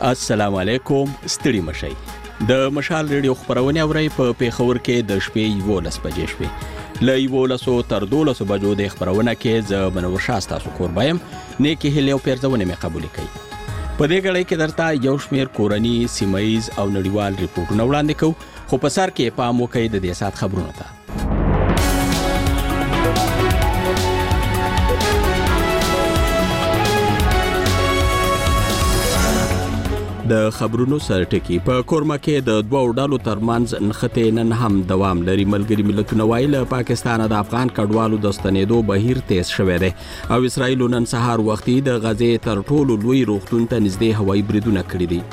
السلام علیکم ستړي مشئ د مشال ریډیو خبرونه اوري په پیښور کې د شپې 12 بجې شوې ل 11 تر 12 بجو د خبرونه کې ز منور شاسته سو قربایم نیکی هلیو پیرځونه مې قبول کړي په دې غړې کې درته یو شمیر کورنی سیمایز او نړیوال ریپورتونه وړاندې کوو خو په سر کې پام وکړئ د دې سات خبرونه ته د خبرونو سرټکی په کورما کې د دوه ډالو ترمنځ نخته نن هم دوام لري ملګری ملتونه وایي له پاکستان د افغان کډوالو د ستنېدو بهیر تیز شوی دی او اسرائیل نن سهار وختي د غزې تر ټولو لوی روغتون ته نږدې هوایي بریدونه کړی دي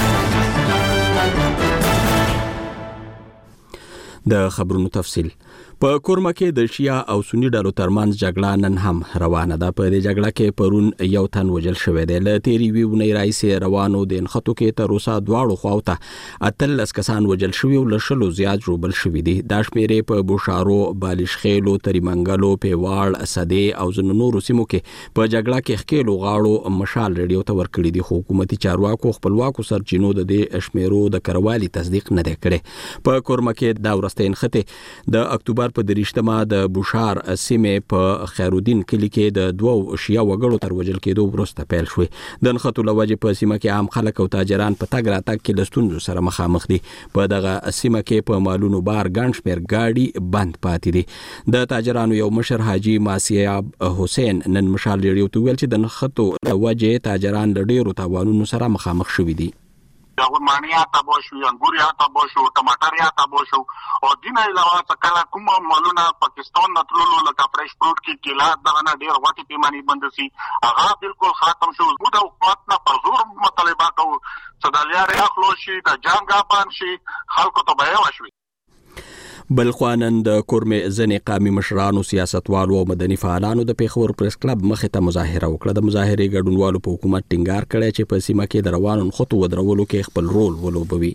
د خبرونو تفصیل په کورما کې د شیا او سنی ډلو ترمنځ جګړه نن هم روانه ده په دې جګړه کې پرون یو تن وژل شوی دی له تیری ویونی رئیس روانو د نخټو کې تر اوسه دواړو خواوته اتلس کسان وژل شوی او لشلو زیات جوړبل شوی دي د شمیرې په بوشارو بالشخیلو تریمنګلو پیواړ سدي او زنونو سیمو کې په جګړه کې خکېلو غاړو مشال ریډیو ته ورکړي دي حکومتي چارواکو خپلواکو سرچینو د دې شمیرو د کروالي تصدیق نه کړي په کورما کې دا ورسته نخته د اکتوبر په دریشتمه د بوشار سیمه په خیرودین کلی کې د دوو شیا وګړو تر وژل کېدو وروسته پیل شوې د نخټو لوجه په سیمه کې عام خلک او تاجران په تګ راتګ کې لستون سره مخامخ دي په دغه سیمه کې په مالونو بار ګڼ شمېر گاډي بند پاتې دي د تاجرانو یو مشر حاجی ماسیاب حسین نن مشال ریډیو ته ویل چې د نخټو لوجه تاجران له ډیرو تاوانونو سره مخامخ شوي دي مانیا تابو شو انګوریا تابو شو ټماټریا تابو شو او دینه علاوه تکلا کوم مالونه پاکستان نتلولو لکه فرش فروټ کې کیلا دغه ډیر وخت پیمانی بند سي هغه بالکل ختم شو موږ حکومت نه پر زور مطالبه کوو صدالیا راخلو شي د جنګ اپان شي خلکو ته به وشوي بلخوانن د کورمې ځنې قامي مشرانو سیاستوالو او مدني فعالانو د پیښور پریس کلب مخې ته مظاهره وکړه د مظاهرې ګډونوالو په حکومت ټینګار کړی چې په سیمه کې د روانو خطو ودرولو کې خپل رول ولوبوي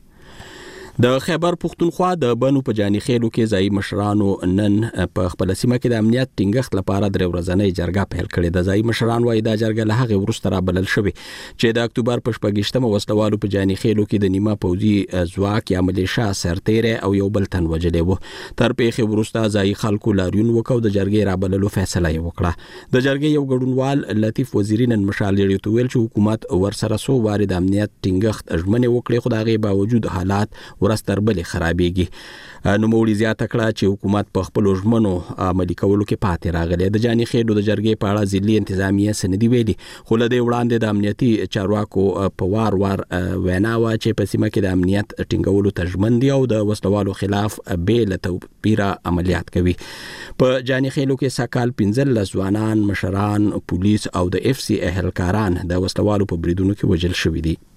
د خیبر پختونخوا د بنو په جاني خېلو کې ځای مشرانو نن په خپل سیمه کې د امنیت ټینګښت لپاره د ورځنۍ جرګه پیل کړې د ځای مشران وايي د جرګه له هغه وروسته را بلل شوی چې د اکتوبر په 28مه وسلوالو په جاني خېلو کې د نیمه پوځي ځواک یا ملیشیا سرتیره او یو بل تن وجلې وو تر پیښې وروسته ځای خلکو لاریون وکاو د جرګې را بللو فیصله وکړه د جرګې یو ګډونوال لطیف وزیری نن مشال ریډیو ته ویل چې حکومت ورسره سو وارد امنیت ټینګښت ژمنه وکړي خو دغه باوجود حالات ورستر بلې خرابېږي نو مولي زیاته کړه چې حکومت په خپل ژمنو عملي کولو کې پاتې راغلی د جاني خېلو د جرګې په اړه ځلې انتظامیه سندې ویلي خو له دې وړاندې د امنیتي چارواکو په وار وینا وا چې په سیمه کې د امنیت ټینګولو ته ژمن دي او د وسلوالو خلاف بې له توپیره عملیات کوي په جاني خېلو کې سکهال 15 ځوانان مشران پولیس او د اف سی اهلکاران د وسلوالو په بریدونو کې وژل شوي دي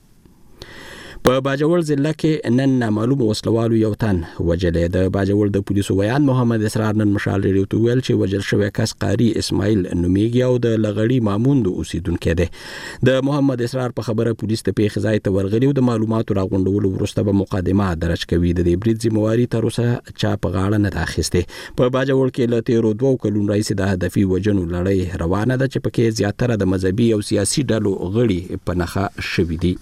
په باجوړ ضلع کې نن نامعلوم وسلوالو یو تن وجلې د باجوړ د پولیسو ویان محمد اسرار نن مشال ریډیو ته ویل چې وجل شوی کس قاری اسماعیل نومیږي او د لغړی مامون د اوسیدونکو دی د محمد اسرار په خبره پولیس ته پیښ ځای ته ورغلی او د معلوماتو راغونډولو وروسته به مقدمه درج کوي د دې برید ذمہواری تر اوسه چا په غاړه نه اخیسته په باجوړ کې له 13 کلونو راځي د هدفي وجنو لړۍ روانه ده چې پکې زیاتره د مذهبي او سیاسي ډلو غړي په نخښه شوي دي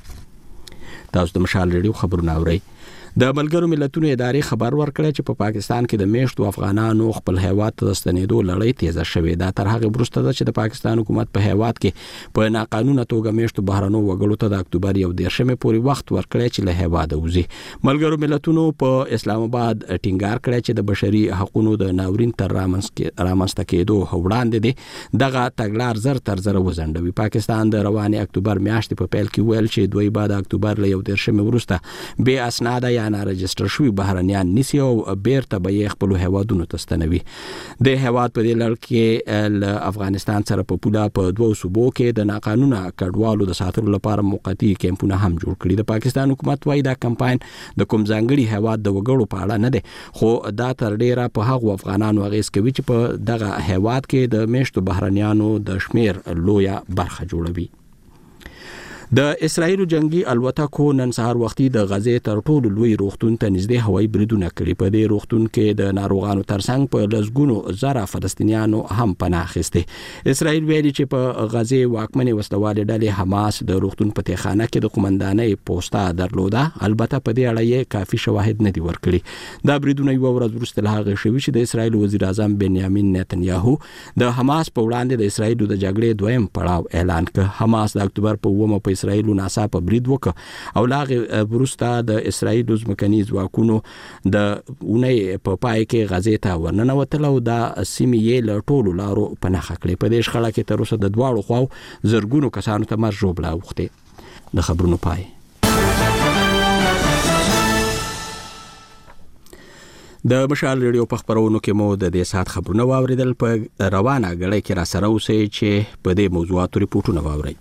تاسو د مشال ریډیو خبرونه اورئ د ملګرو ملتونو ادارې خبر ورکړی چې په پاکستان کې د میشتو افغانانو خپل هیواد ته ستنېدو لړۍ تیزه شوې ده تر هغه وروسته چې د پاکستان حکومت په هیواد کې په ناقانونه توګه میشتو بهرنو وګړو ته د اکتوبر 1 پورې وخت ورکړی چې له هیواد وځي ملګرو ملتونو په اسلام آباد ټینګار کړی چې د بشري حقوقو د ناورین تر رامنځته کېدو وړاندې دي دغه تګلار زر تر زر وزندوي پاکستان د رواني اکتوبر میاشتې په پیل کې ویل چې دوی بعد اکتوبر له 1 وروسته به اسناد یا نه رجستر شوی بهرنیان نسی او بیرته به خپل هیوادونو ته ستنوي د هیواد په دې لړ کې ل افغانستان سره په پوله په دوه صوبو کې د ناقانونه کډوالو د ساتلو لپاره موقتی کیمپونه هم جوړ کړي د پاکستان حکومت وايي دا کمپاین د کوم ځانګړي هیواد د وګړو په اړه نه دی خو دا تر ډیره په هغو افغانانو اغیز کوي چې په دغه هیواد کې د میشتو بهرنیانو د شمیر لویه برخه جوړوي د اسرایل جنگي الوتکو نن سهار وختي د غزې تر ټولو لوی روغتون ته نږدې هوایي بریدونه کړي. په دې روغتون کې د ناروغانو ترڅنګ په لسګونو زره فلسطینیانو هم پناه اخیستې. اسرایل ویلي چې په غزې واکمنې وسلوالې ډلې حماس د روغتون په تخانه کې د قومندانۍ پوسټه درلوده، البته په دې اړه یې کافي شواهد نه دي ورکړي. دا بریدونه یو ورځ وروسته له هغې شوي چې د اسرایل وزیر اعظم بنیامین نتنیاهو د حماس په وړاندې د اسرایل د جګړې دویم پړاو اعلان کړ. حماس د اکتوبر په 9 په اسرایل ناڅاپه برید وکړ او لاغه وروسته د اسرایل ځمکني ځواکونو د اونۍ په پای کې غزې ته ورننوتل او د سیمې یې له ټولو لارو پناه کړې. په دې شخړه کې تر اوسه د دواړو خواو زرګونو کسانو ته مرګ ژوبله اوښتې. د خبرونو پای. د مشال ریډیو په خبرونو کې مو د دې سات خبرونه واوریدل. په روانه غړې کې را سره اوسئ چې په دې موضوعاتو ریپورتونه واورئ.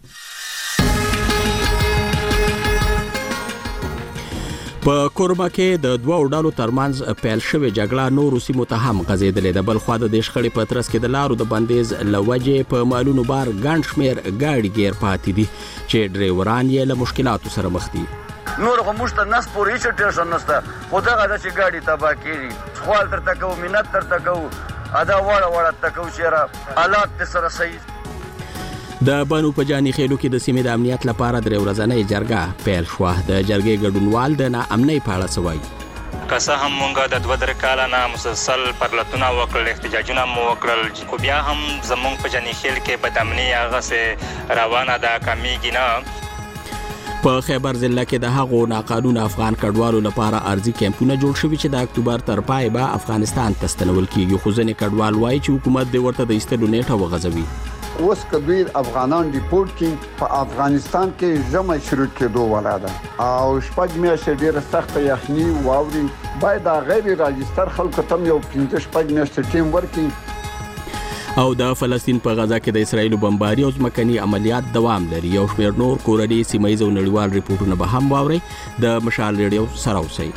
په کورما کې د دوه ډلو ترمنځ پیل شوې جګړه نورو سیمو ته هم غځېدلې ده. بل خوا د دې شخړې په ترڅ کې د لارو د بندیز له وجې په مالونو بار ګڼ شمېر ګاډي ګیر پاتې دي چې ډریوران یې له مشکلاتو سره مخ دي. نور خو موږ ته نس پورې هیڅ ټینشن نشته، خو دغه ده چې ګاډي تباه کېږي، سوال درته کوو، منت درته کوو، ادا واړه ته کوو چې یاره حالات دې سره صحیح. د بنو په جاني خېلو کې د سیمې د امنیت لپاره درې ورځنۍ جرګه پیل شوه. د جرګې ګډونوال د ناامنۍ په اړه څه وایي. که څه هم موږ د 2-3 کاله نه مسلسل پرلتونه وکړل، احتجاجونه مو وکړل، خو بیا هم زموږ په جاني خېل کې بدامني هغسې روانه ده، کمیږي نه. په خیبر ضلع کې د هغو ناقانونه افغان کډوالو لپاره ارضي کیمپونه جوړ شوي چې د اکتوبر تر پای به افغانستان ته ستنول کیږي، خو ځینې کډوال وایي چې حکومت دې ورته د ایستلو نیټه وغځوي. اوس کبیر افغانان ریپورت کې په افغانستان کې ژمی شروع کېدو ولا ده او شپږ میاشتې ډېره سخته یخني واوري، باید د غیر راجستر خلکو ته یو 5-6 میاشتې ټیم ورکړي. او د فلسطین په غزا کې د اسرایل بمباري او ځمکني عملیات دوام لري. یو شمېر نور کورني سیمه ییز او نړیوال ریپورتونه به هم واورئ. د مشال ریډیو سره اوسئ.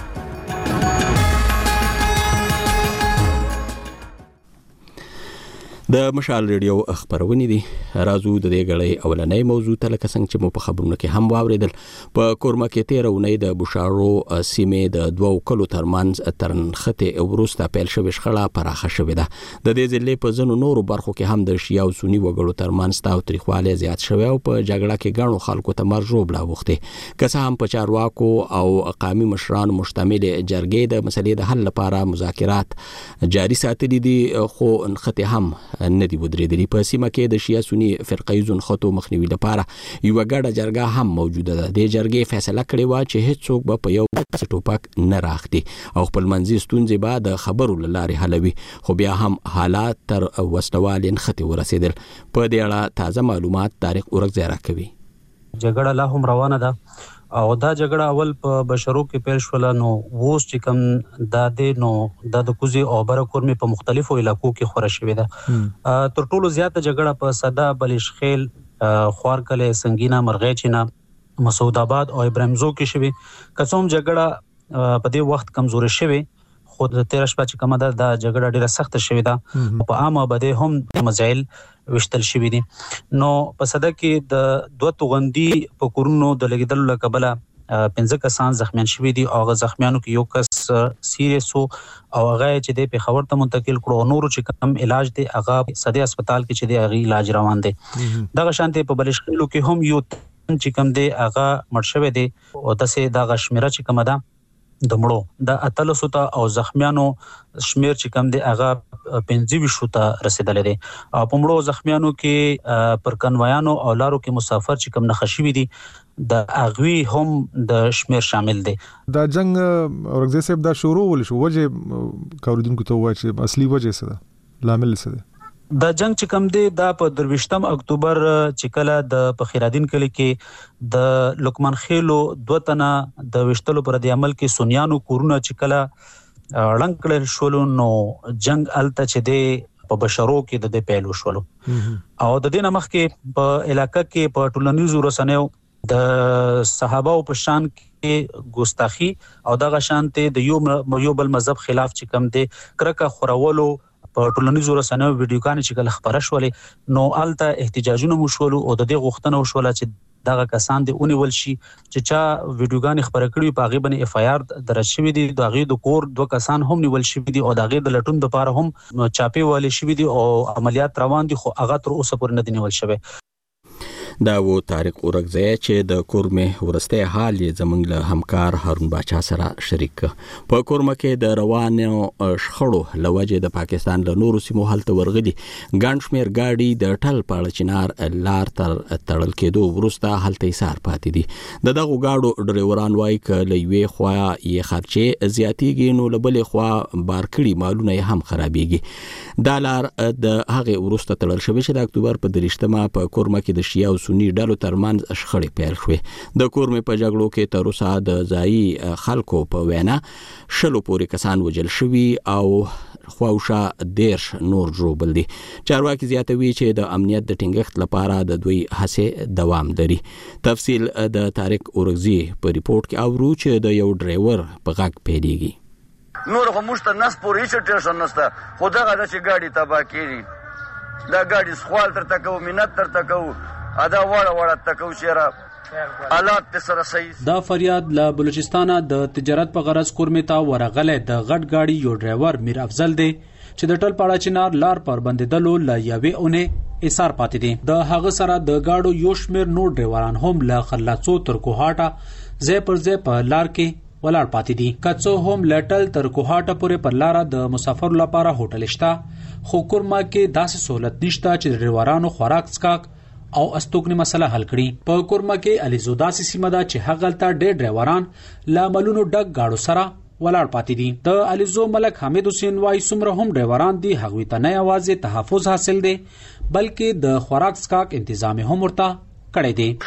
د مشال ریډیو خبرونه دي. راځو د دې غړې اولنۍ موضوع ته لکه څنګه چې مو په خبرونو کې هم واوریدل. په کورما کې 13 اونۍ د بوشارو سیمې د دوو کلو ترمنځ ترنخته وروسته پیل شوې شخړه پراخه شوې ده. د دې ځلې په ځینو نورو برخو کې هم د شیا او سنی وګړو ترمنځ تاوتریخوالی زیات شوی او په جګړه کې ګڼو خلکو ته مرګ ژوبله اوښتې. که څه هم په چارواکو او قومي مشرانو مشتمل جرګې د مسلې د حل لپاره مذاکرات جاري ساتلي دي، خو نښتې هم نه دی ودرېدلي. په سیمه کې د شیا سنی فرقیزو نښتو مخنیوي لپاره یوه ګډه جرګه هم موجوده ده. د جرګې فیصله کړې وه چې هیڅوک به په یو ټوپک نه راخدي او خپلمنځي ستونزې به د خبرو له لارې حلوي، خو بیا هم حالات تر وسلوالې نښتې ورسېدل. په دې اړه تازه معلومات طارق اورکزی راکوي. جګړه لا هم روانه ده او دا جګړه اول په بشرو کې پیل شوله، نو اوس چې کوم دا د کوزي او بره کورمې په مختلفو علاقو کې خوره شوې ده. تر ټولو زیاته جګړه په صدا، بلشخیل، خوارکله، سنگینا، مرغیچینا، مسعود آباد او ابراهیمزو کې شوې. که څه هم جګړه په دې وخت کمزورې شوې، خو د 13 شپه چې کومه ده دا جګړه ډیره سخته شوې ده. په عامه بده هم مزایل وشتل شوې دي. نو په صدا کې د 2 توغندي په کورونو د لګیدلو له کبله 15 کسان زخمیان شوي دي او هغه زخمیانو کې یو کس سیریس او هغه چې د پیښور ته منتقل کړو. نورو چې کم علاج دی هغه صدې هسپتال کې چې دی هغه علاج روان دی. دغه شانته په بلشخیلو کې هم یو چې کم دی هغه مړ شوی دی او داسې دغه شمیره چې کومه ده د مړو د 1300 ته او زخمیانو شمیر چې کم دی هغه 25 ته رسیدلې دي. او په مړو زخمیانو کې پر کنوایانو او لارو کې مسافر چې کم نخښي وي دي د اغوی هم د شمیر شامل دي. دا جنگ اورګزی صاحب دا شروع ول شو، وجه کاروونکو ته وایي چې اصلي وجه څه ده، لامل څه ده؟ دا جنگ چې کوم دی دا په 23 اکتوبر چې کله د پخیرادین کلی کې د لقمان خېلو 2 تنه د وشتلو پر د عمل کې سنیانو کورونه چې کله ړنګ کړل شول، نو جنگ الته چې دی په بشرو کې د پیلو شول. او د دې نمخ کې په علاقې کې په ټولنیزو رسنیو د صحابه او په شان کې ګستاخی او دغه شانته د یو بل مذهب خلاف چې کوم دی کرکه خورولو په ټولنیزو رسنیو ویډیوګانې چې کله خبره شولې، نو الته احتجاجونه مو شول او د دې غوښتنه وشوله چې دغه کسان د اونیول شي چې چا ویډیوګان خبره کړي په هغه باندې اف آی آر درج شوی دي. د هغه د کور دوه کسان هم نیول شوی دي او د هغه د لټون لپاره هم چاپی والي شوی دي او عملیات روان دي، خو هغه تر اوسه پورې نه دي نیول شوی. دا و طارق اورغزی چې د کورمه ورسته حال یې زمنګ له همکار هارون باچا سره شریک. په کورمه کې د روانو شخړو لوجه د پاکستان له نورو سیمو حالت ورغلي ګڼ شمېر ګاډي د ټل پاړه چنار لار تر تړل کېدو وروسته حالت ایثار پاتې دي. دغه ګاډو ډرایوران وایي ک لوي خوا یې خرچه زیاتیږي نو لبلې خوا بارکړي مالونه هم خرابېږي. دا لار د هغه وروسته تړل شوی چې د اکتوبر په 3 په کورمه کې د شیعه سنی ډلو ترمنځ شخړې پیل شوې. د کورمه په جګړو کې تر اوسه د ځایي خلکو په وینا شلو پورې کسان وجل شوي او خواوشا دیرش نور جوړبل دي. چارواکي زیاتوي چې د امنیت د ټینګښت لپاره د دوی هڅې دوام لري. تفصیل د طارق اورغزی په ریپورت کې اورو چې د یو ډرایور په غږ پیډيږي. نور خو مشته نس پورې سټیشن نسته، خدای غدا چې ګاډي تبا کیږي، دا ګاډي سوال تر تکو مینت تر تکو ادا وړه تکو شیره حالات سره صحیح. دا فریاد له بلوچستانه د تجارت په غرض کورمه تا ورغله د غټ گاډي یو ډرایور میر افضل دی چې د ټل پاړه چنار لار پر بندیدلو ل یوې اونې ایثار پاتې دي. د هغه سره د گاډو یو شمیر نور ډرایوران هم ل خلاصو تر کوهاټه زې پر زې په لار کې ولاړ پاتې دي. کڅو هم لټل تر کوهاټه پورې پر لار د مسافر لپاره هوټل شته، خو کورمه کې داسې سہولت نشته چې ډرایورانو خوراک سکاک او استوګنی مسله حل کړي. په کورمه کې الیزودا سیمه دا چې هغلته ډېر ډرایوران لاملونو ډک گاډو سره ولاړ پاتې دي. د الیزو ملک حمید حسین وای سمره هم ډرایوران دي هغوی ته نه یوازې تحفظ حاصل دي بلکې د خوراک سکاک تنظیم هم ورته کړی دی.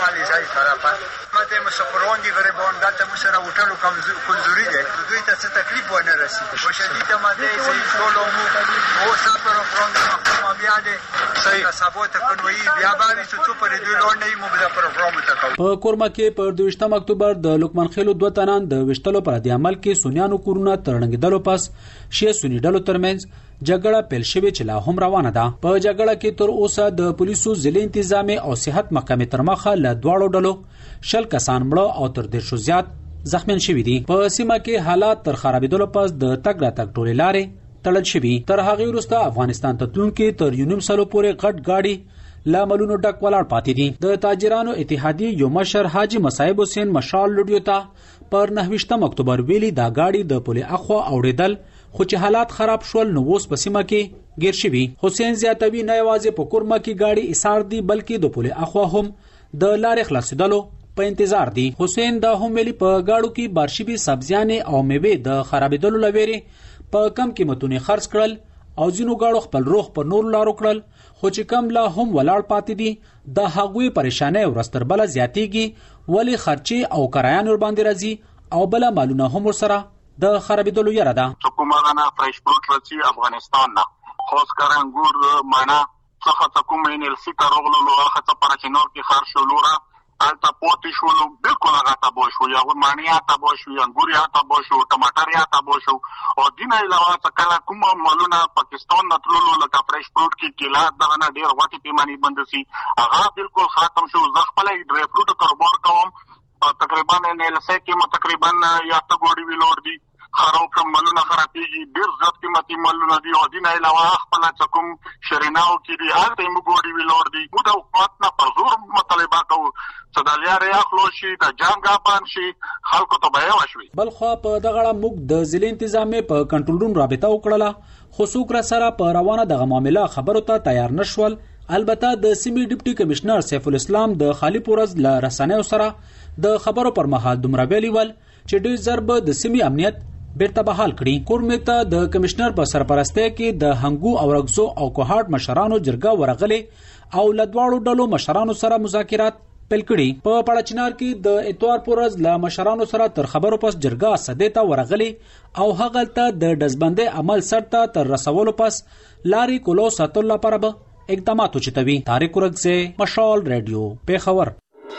مسافرون دي غریبان دلته مسره وټلو کمزوري دي، دوی ته څه تکلیف ونه رسیږي. په شدید ماده زي ټولو مو سفر پروګرام بیا دي صحیح ثابت کنوي بیا باندې څه په دې لونې مو بل پروګرام ته. په کورمه کې پر 28 اکتوبر د لوکمان خېلو دوه تنان د وشتلو پر د عمل کې سونیانو کورونه ترنګدلو پس شیعه سنی ډلو ترمنځ جګړه پیل شوې چې لا هم روانه ده. په جګړه کې تر اوسه د پولیسو ضلع انتظامی او صحت محکمې تر مخه له دواړو ډلو 10 کسان مړه او تر 150 زیات زخمیان شوي دي. په سیمه کې حالات تر خرابېدلو پس د تګ راتګ ټولې لارې تړل شوي. تر هغه وروسته افغانستان ته تلونکي تر یونیم سالو پورې غټ گاډي لاملونو ډک ولاړ پاتې دي. د تاجرانو اتحادیې یو مشر حاجی مصعب حسین مشال لډیو ته پر 29 اکتوبر ویلي دا گاډي د پولې اخوا اوړېدل، خو چې حالات خراب شول نو اوس په سیمه کې گیر شوي. حسین زیاتوي نه یوازې په کورمه کې گاډي ایثار دي بلکې د پولې اخوا هم د لارې خلاصېدلو په انتظار دي. حسین دا هم ویلي په گاډو کې بارشبي سبزیانې او میوې د خرابېدلو لويري په کم قیمتونو خرڅ کړل او ځینو گاډو خپل روخ پر نور لارو کړل، خو چې کم لا هم ولاړ پاتې دي د هغوی پریشانه ورستر بل زیاتېږي ولی خرچي او کرایان ور باندې راځي او بل مالونه هم سره د خرابېدلو یره ده. حکومت نه فرش پروت راځي افغانستان نه خوښ کارنګور معنا څخه کومه انل سیته رغلو هغه پر چنور کې خرڅ لورا التا پوتې شو بالکل هغه تبو شو یا مانیا تبو شو انګوریا تبو شو ټماټریا تبو شو او دینه علاوه څکلا کوم مالونه پاکستان نتلولو لکه فرش پروت کې کلا دغه نه ډیر وټي پیمانی بند سي هغه بالکل ختم شو. زه خپل ډرای فروټ کاروبار کوم تقریبا نه لسه کې تقریبا یا ته ګوډي ویلور دي خراب کوم مالونه خرابېږي ډیر زیات قیمتي مالونه دي او دینه علاوه خپل څکم شریناو کې دي هلته موږ ګوډي ویلور دي موږ د حکومت نه پر زور مطالبه کوو صدالیاره اخلو شي د جنگ اپان شي خلکو ته به وشوي. بل خو په دغه موږ د ضلع انتظامی په کنټرول روم رابطه وکړه، خو څوک را سره په روانه دغه معاملې خبرو ته تیار نشول. البته د سیمې ډیپټي کمشنر سیف الاسلام د خالی پورز ل رسنیو سره د خبرو پر مهال دومره ویلي ول چې ډېر ضرب د سیمې امنیت بیرته بحال کړي. کورمه ته د کمشنر په سرپرستی کې د هنګو او رغزو او کوهاټ مشرانو جرګه ورغلې او لدواړو ډلو مشرانو سره مذاکرات پیل کړي. په پړچنار کې د اتوار پورز ل مشرانو سره تر خبرو پس جرګه سدیته ورغلې او هغه ته د دزبندې عمل سرته تر رسولو پس لاري کولو ساتل لپاره به اقدامات وچتوي. طارق اورغزی، مشال ریډیو، پیښور.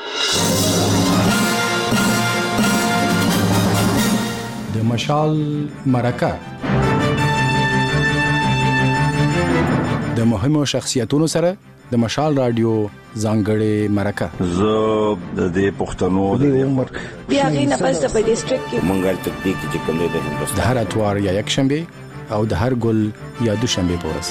د مشال مرکه د مهمو شخصیتونو سره د مشال رادیو ځانګړې مرکه. زه د دې پښتنو د عمر بیا غینه پس د ډیسټریکټ کې منګل تکتیک چې کوم دی د هندوستان د هر اتوار یا یک شنبه او د هر ګل یا دوشنبه پورس.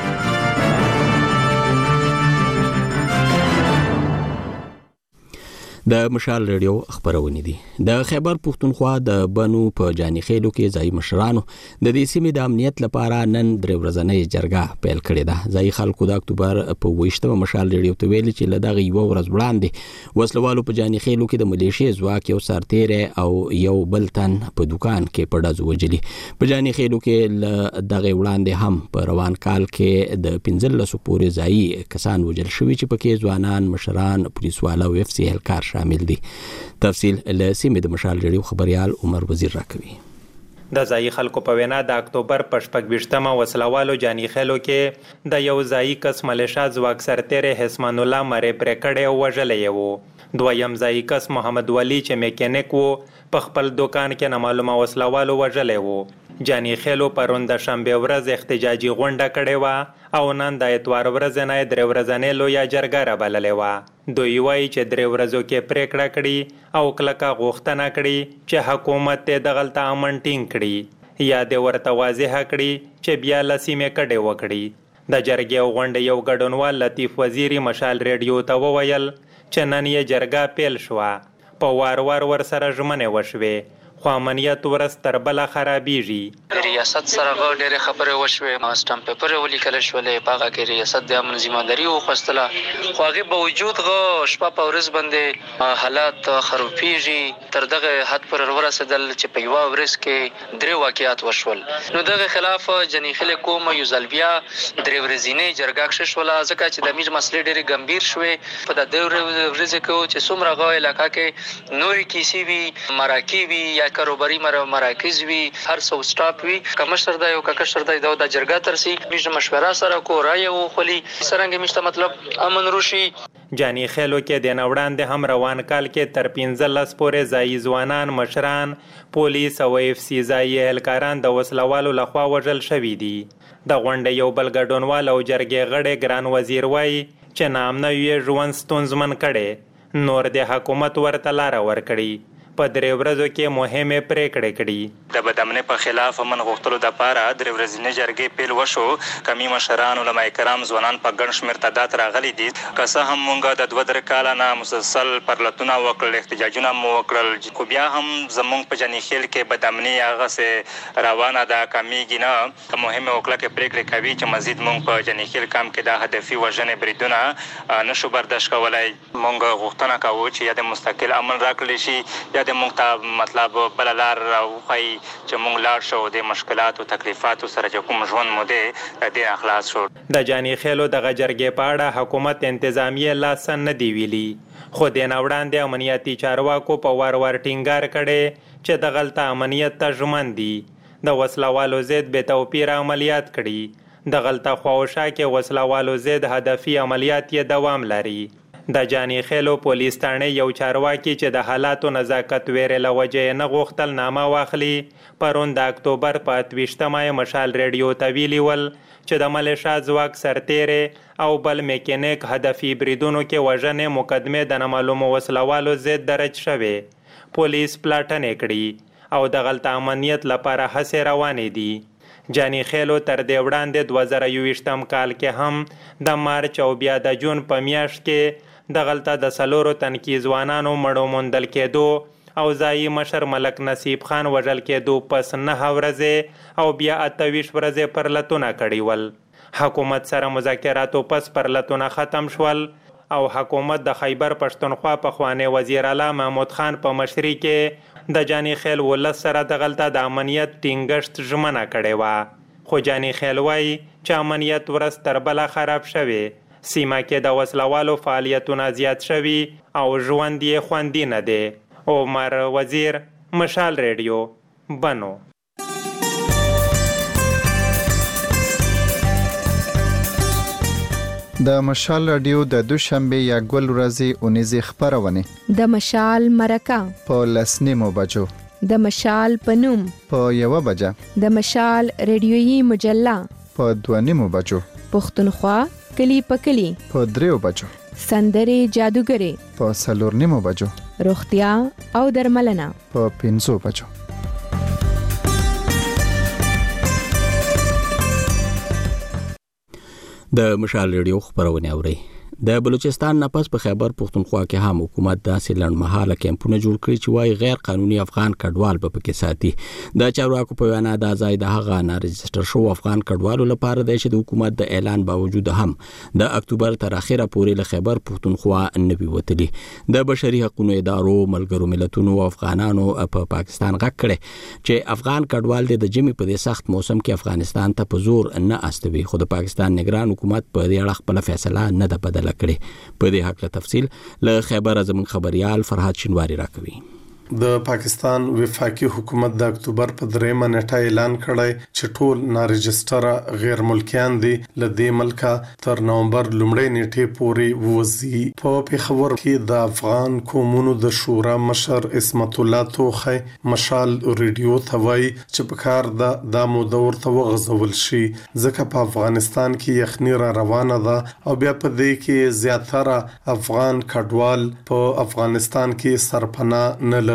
د مشال رادیو خبرونه دي. د خیبر پښتونخوا د بنو په جاني خېلو کې ځای مشرانو د دې سیمې د امنیت لپاره نن درې ورځې جرګه پیل کړې ده. ځای خلکو د اکتوبر په 28 مشال رادیو ته ویل چې لدغه یو ورځ وړاندې وسلوالو په جاني خېلو کې د ملیشیا ځواک یو سرتیره او یو بلتن په دکان کې په ډز وجلی. په جاني خېلو کې دغه وړاندې هم په روان کال کې د 15 پورې ځای کسان وجل شوی چې پکې ځوانان مشران پولیسوالو او اف سی هلکار شامل دي. تفصیل له سیمې د مشال رادیو خبريال عمر وزیر راکوي. د ځای خلکو په وینا د اکتوبر په 28مه وسلوالو جاني خېلو کې د یو ځای کس ملیشیا ځواک سرتیره حسمان الله مری پرې کړی او وژلې وو. دویم ځای کس محمد ولی چې میکانیک وو په خپل دکان کې نامعلومه وسلوالو وژلې وو. جاني خېلو پرون د شنبه ورځ احتجاجي غونډه کړې وه او نن د اتوار ورځ نه درې ورځې لویه جرګه رابللې وه. دوی وایي چې درې ورځو کې پریکړه کړې او کلکه غوښتنه کړې چې حکومت ته دغلطه امن ټینګ کړي یا د ورته واضح کړي چې بیا لسیمې کډې وکړي. د جرګې غونډې یو ګډونوال لطیف وزیری مشال رادیو ته وویل چې نن یې جرګه پیل شوه. په وار ور سره ژمنې وشوې خو امنیت ورځ تر بله خرابېږي. ریاست سره ډېرې خبرې وشوې، سټامپ پیپر ولیکل شولې، په هغه کې ریاست د امن ذمہداري وخوستله، خو هغې باوجود شپه په ورځ باندې حالات خرابېږي. تر دغه حد پورې ورسېدل چې په یوه ورځ کې 3 واقعات وشول. نو دغه خلاف جاني خېلو کوم یو ځل بیا 3 ورځنۍ جرګه کښې شوله ځکه چې د امیر مسلې ډېرې ګمبیر شوې. په د 2 ورځې کې چې څومره هغه علاقه کې نورې کیسې وي، مراکې وي یا کاروباري مراکز وي، هر څه سټاپ وي، که مشر دی او که کشر دی د جرګه ترسي میشه مشوره سره کو رایه وخلي څرنګه میشته مطلب امن روشي. جاني خېلو کې د نوړاندې هم روان کال کې تر 15 پورې ځای ځوانان مشران پولیس او اف سی ځای اهلکاران د وسلوالو لخوا وژل شوي دي. د غونډې یو بل ګډونوال او جرګې غړی ګران وزیر وایي چې نامنه یې ژوند ستونزمن کړی، نور د حکومت ورته لاره ورکړي. په 3 ورځو کې مهمه پریکړه کړې. د بدامنۍ په خلاف من غوښتلو د پاره 3 ورځې جرګې پیل وشو. کمی مشران علماء کرام ځوانان په ګڼ شمېر تعداد راغلي دي. که څه هم موږ د 2 کاله نه مسلسل پرلتونه وکړل، احتجاجونه مو وکړل، خو بیا هم زموږ په جاني خېل کې بدامنۍ هغسې روانه ده، کمیږي نه. مهمه وکړه پریکړې کوي چې مزید موږ په جاني خېل کام کې د هدفي وژنې بریدونه نشو برداشت کولی. موږ غوښتنه کوو چې یا د مستقل امن راکړلی شي یا د موږ ته مطلب بله لار راوښایي چې موږ لاړ شو د مشکلاتو تکلیفاتو سره چې کوم ژوند مو دی د دې نه خلاص شو. د جاني خېلو دغه جرګې په اړه حکومت انتظامیې لا څه نه دي ویلي، خو د نه وړاندې امنیتي چارواکو په وار ټینګار کړی چې دغلته امنیت ته ژمن دي. د وسلوالو ضد بې توپیره عملیات کړي. دغلته خواوشا کې وسلوالو ضد هدفي عملیات یې دوام لري. د جاني خېلو پولیس تاڼې یو چارواکي چې د حالاتو نزاکت ویرې له وجې نه غوښتل نامه واخلي، پرون د اکتوبر په 28مه مشال رادیو ته ویلي ول چې د ملیشیا ځواک سرتیرې او بل میکانیک هدفي بریدونو کې وژنې مقدمې د نامعلومو وسلوالو ضد درج شوې. پولیس پلاټنې کړي او د غلط امنیت لپاره هڅې روانې دي. جاني خېلو تر دې وړاندې 2021 کال کې هم د مارچ او بیا د جون په میاشت کې دغلته د 4 تنکي ځوانانو مړو موندل کېدو او ځایي مشر ملک نصیب خان وژل کېدو پس 9 ورځې او بیا 28 ورځې پرلتونه کړي ول. حکومت سره مذاکراتو پس پرلتونه ختم شول او حکومت د خیبر پښتونخوا پخوانی وزیر اعلی محمود خان په مشرۍ کې د جاني خېل ولس سره دغلته د امنیت ټینګښت ژمنه کړې وه. خو جاني خېل وایي چې امنیت ورځ تر بله خراب شوی. سیمه کې د وسلوالو فعالیتونه زیات شوي او ژوند یې خوندي نه دی. عمر وزیر، مشال رادیو، بنو. د مشال رادیو د دوشنبه یا ګل ورځې اونیزې خبرونه د مشال مرکه په 10 بجو، د مشال پنوم په 1 بجه، د مشال رادیویی مجله په 2 بجو، پښتونخوا کلی په کلی په 3 بجو، سندرې جادوګرې په 4 بجو، روغتیا او درملنه په 5 بجو. د مشال ریډیو خبرونه اوري. د بلوچستان نه پس په خیبر پښتونخوا کې هم حکومت داسې لړمحاله کیمپونه جوړ کړي چې وايي غیر قانوني افغان کډوال په کې ساتي. د چارواکو په وینا دا ځای د هغه نه رجستر شو افغان کډوالو لپاره دی چې د حکومت د اعلان باوجود هم د اکتوبر تر اخره پورې له خیبر پښتونخوا نه ویوتلي. د بشري حقوقو ادارو ملګرو ملتونو او افغانانو په پاکستان غږ کړي چې افغان کډوال د جمی په دې سخت موسم کې افغانستان ته په زور نه استوي. خو د پاکستان نگران حکومت په دې اړه خپل فیصله نه ده بدله کړې. په دې حق له تفصیل له خیبر زمون خبريال فرحات شینواری راکوي. د پاکستان وفاقي حکومت د اکتوبر په 3 نیټه اعلان کړی چې ټول نارجستره غیر ملکیان دي له دې ملکه تر نومبر لومړۍ نیټې پورې وځي. په پیښور کې د افغان قومونو د شورا مشر اسمت الله توخی مشال ریډیو ته وایي چې په کار د مودور ته وغځول شي ځکه په افغانستان کې یخني را روانه ده او بیا په دې کې زیاتره افغان کډوال په افغانستان کې سرپناه نه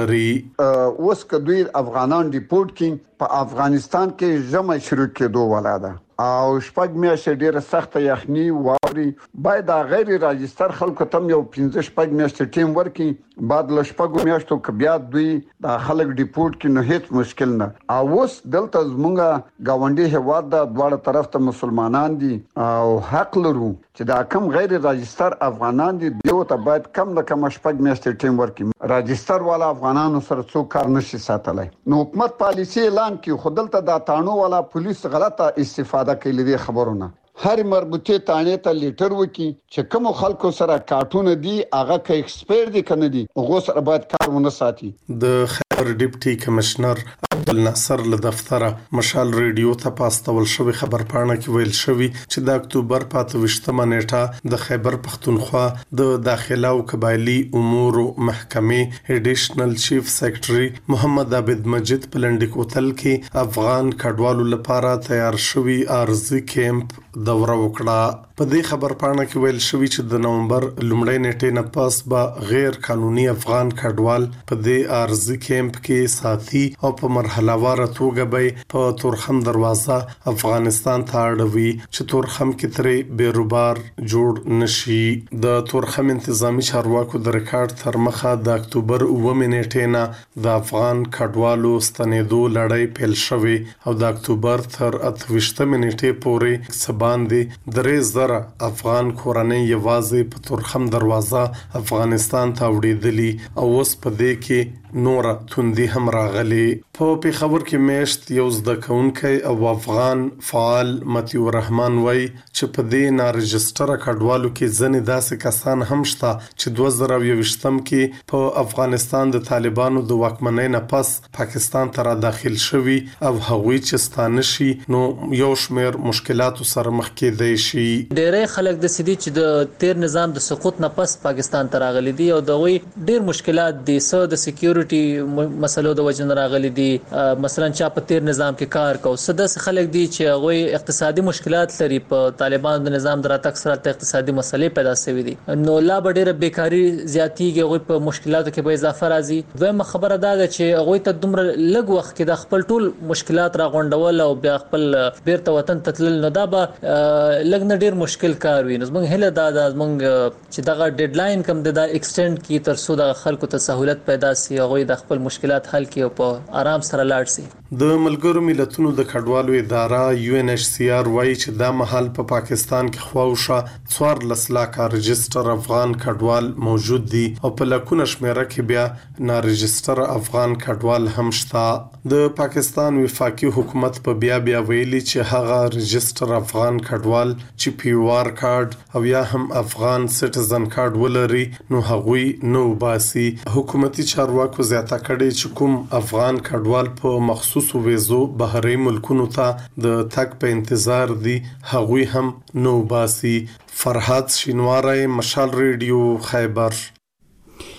اوس کدوې افغانان ډیپورټ کین په افغانستان کې جمع شروع کېدو ولاده او شپږ میاشتې ډېره سخته یخني واوري باید د غیر راجستر خلکو تم یو 15 میاشتې ټیم ورکي بعد له شپږ میاشتو کې بیا دوی د خلک ډیپورټ کې نه هیڅ مشکل نه. او اوس دلته زمونږ گاونډي هواد د دواړه طرف ته مسلمانان دي او حق لرو چې دا کم غیر راجستر افغانان دي دیو ته باید کم نه کم شپږ میاشتې ټیم ورکي. راجستر والا افغانانو سره څوک کار نشي ساتلای. نو حکومت پالیسي اعلان کی خودلته د تانو والا پولیس غلطه استفاده کوي د خبرونه. هر مربوطه تانه ته لیټر وکي چې کوم خلکو سره کارټون دي هغه کې ایکسپایر دي کنه دي هغه سره باید کارونه ساتي. د خیبر ډیپټي کمشنر عبدالناصر له دفتره مشال ریډیو ته پاستول شوی خبر پاڼه کې ویل شوی چې د اکتوبر 25 نیټه د خیبر پښتونخوا د داخله او قبایلی امور محکمې ایډیشنل چیف سیکریټري محمد عابد مجید پلنډ کوتل کې افغان کډوالو لپاره تیار شوی ارزي کیمپ دوره وکړه. په دې خبر پاڼه کې ویل شوی چې د نومبر لومړۍ نیټې نه پس به غیر قانوني افغان کډوال په دې ارزي کیمپ کې ساتي او په مرحله واره توګه به په تورخم دروازه افغانستان ته اړوي چې تورخم کې ترې بیروبار جوړ نشي. د تورخم انتظامی چارواکو د ریکارډ تر مخه د اکتوبر 9 نیټې نه د افغان کډوالو ستنېدو لړۍ پیل شوې او د اکتوبر تر 28 نیټې پورې باندې 3000 افغان کورنۍ یوازې په تورخم دروازه افغانستان ته وړېدلي او اوس په دې کې نور توندي هم راغلي. په پیښور کې میشت یو زده کوونکی او افغان فعال متیو رحمان وای چې په دې نارجستره کډوالو کې ځنې داسې کسان هم شته چې 2020 کې په افغانستان د طالبانو د واکمنۍ نه پس پاکستان ته را داخل شوي او هغوی چې ستانه شي نو یو شمېر مشکلاتو سره مخ کېدای شي. ډېری خلک د سدي چې د تیر نظام د سقوط نه پس پاکستان ته راغلي دي او دغوی ډېر مشکلات دي سره د سکیورټي مسلو د وجه نه راغلي دي. مثلا چا په تیر نظام کې کار کو سدس خلک دي چې هغه اقتصادي مشکلات لري په طالبانو د نظام دراتک سره اقتصادي مسلې پیدا شوې دي نو لا ډېر بیکاری زیاتیږي هغه په مشکلاتو کې به اضافه راځي. دویمه خبره دا ده چې هغه ته دومره لږ وخت کې د خپل ټول مشکلات راغونډول او بیا خپل بیرته وطن تتلل نو دا به لږ نه ډېر مشکل کار وي. نو موږ هله دا موږ چې دغه ډیډلاین کم د ایکسټند کی تر څو د خلکو ته سہولت پیدا شي هغه د خپل مشکلات حل کړي او په آرام سره لاړ شي. د ملګرو ملتونو د کډوالو اداره UNHCR وایي چې دا مهال په پاکستان کې خواوشه 14 لک رجستر افغان کډوال موجود دي او په لکونه شمیره کې بیا نارجستر افغان کډوال هم شته. د پاکستان وفاقي حکومت په بیا ویلي چې هغه رجستر افغان کډوال چې PUR کارت او یا هم افغان سټیزن کارت ولري نو هغوی نو باسي. حکومتي چارواکو زیاته کړي چې کوم افغان کډوال په مخصوص ویزو بهري ملکونو ته د تک په انتظار دي هغوی هم نو باسي. فرحات شینواری مشال ریډیو خیبر.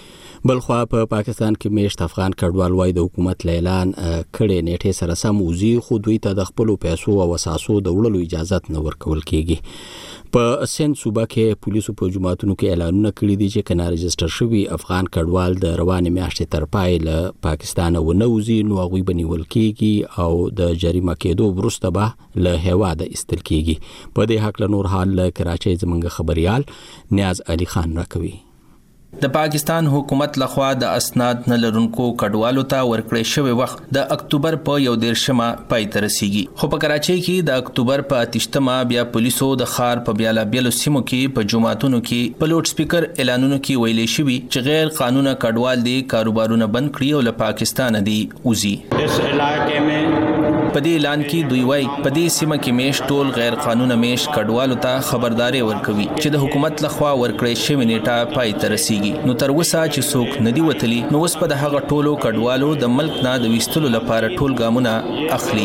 بلخوا په پاکستان کې میشت افغان کډوال وای د حکومت اعلان کړي نیټه سره سم وزي خو دوی ته د خپل پیسو او اساسو د وړلو اجازه نه ورکول کیږي. په سند صوبه کې پولیسو په جماعتونو کې اعلانونه کړي دي چې کنا رجستر شوی افغان کډوال د روانې میاشتې تر پای له پاکستان ونوزي نو هغوی بنیول کیږي او د جریمه کېدو وروسته به له هیواده ایستل کیږي. په دې حق له نور حال له کراچۍ زمونږ خبريال نیاز علي خان راکوي. د پاکستان حکومت لخوا د اسناد نه لرونکو کډوالو ته ورکړې شوی وخت د اکتوبر په 1 پای ته رسیږي. خو په کراچۍ کې د اکتوبر په 8 بیا پولیسو د ښار په بیلابیلو سیمو کې په جماعتونو کې په لوډ سپیکر اعلانونو کې ویلې شوی چې غیر قانوني کډوال دي کاروبارونه بند کړي او له پاکستان دي وزي. اس علاقې میں په دې اعلان کې دوی وايي په دې سیمه کې میش ټول غیر قانوني میش کډوالو ته خبرداري ورکوي چې د حکومت لخوا ورکړې شوی نیټه پای ته رسیږي. نو تر وسه چې څوک ندی وتلی نو اوس په دغه ټولو کډوالو د ملک نه د وستلو لپاره ټول ګامونه اخلي.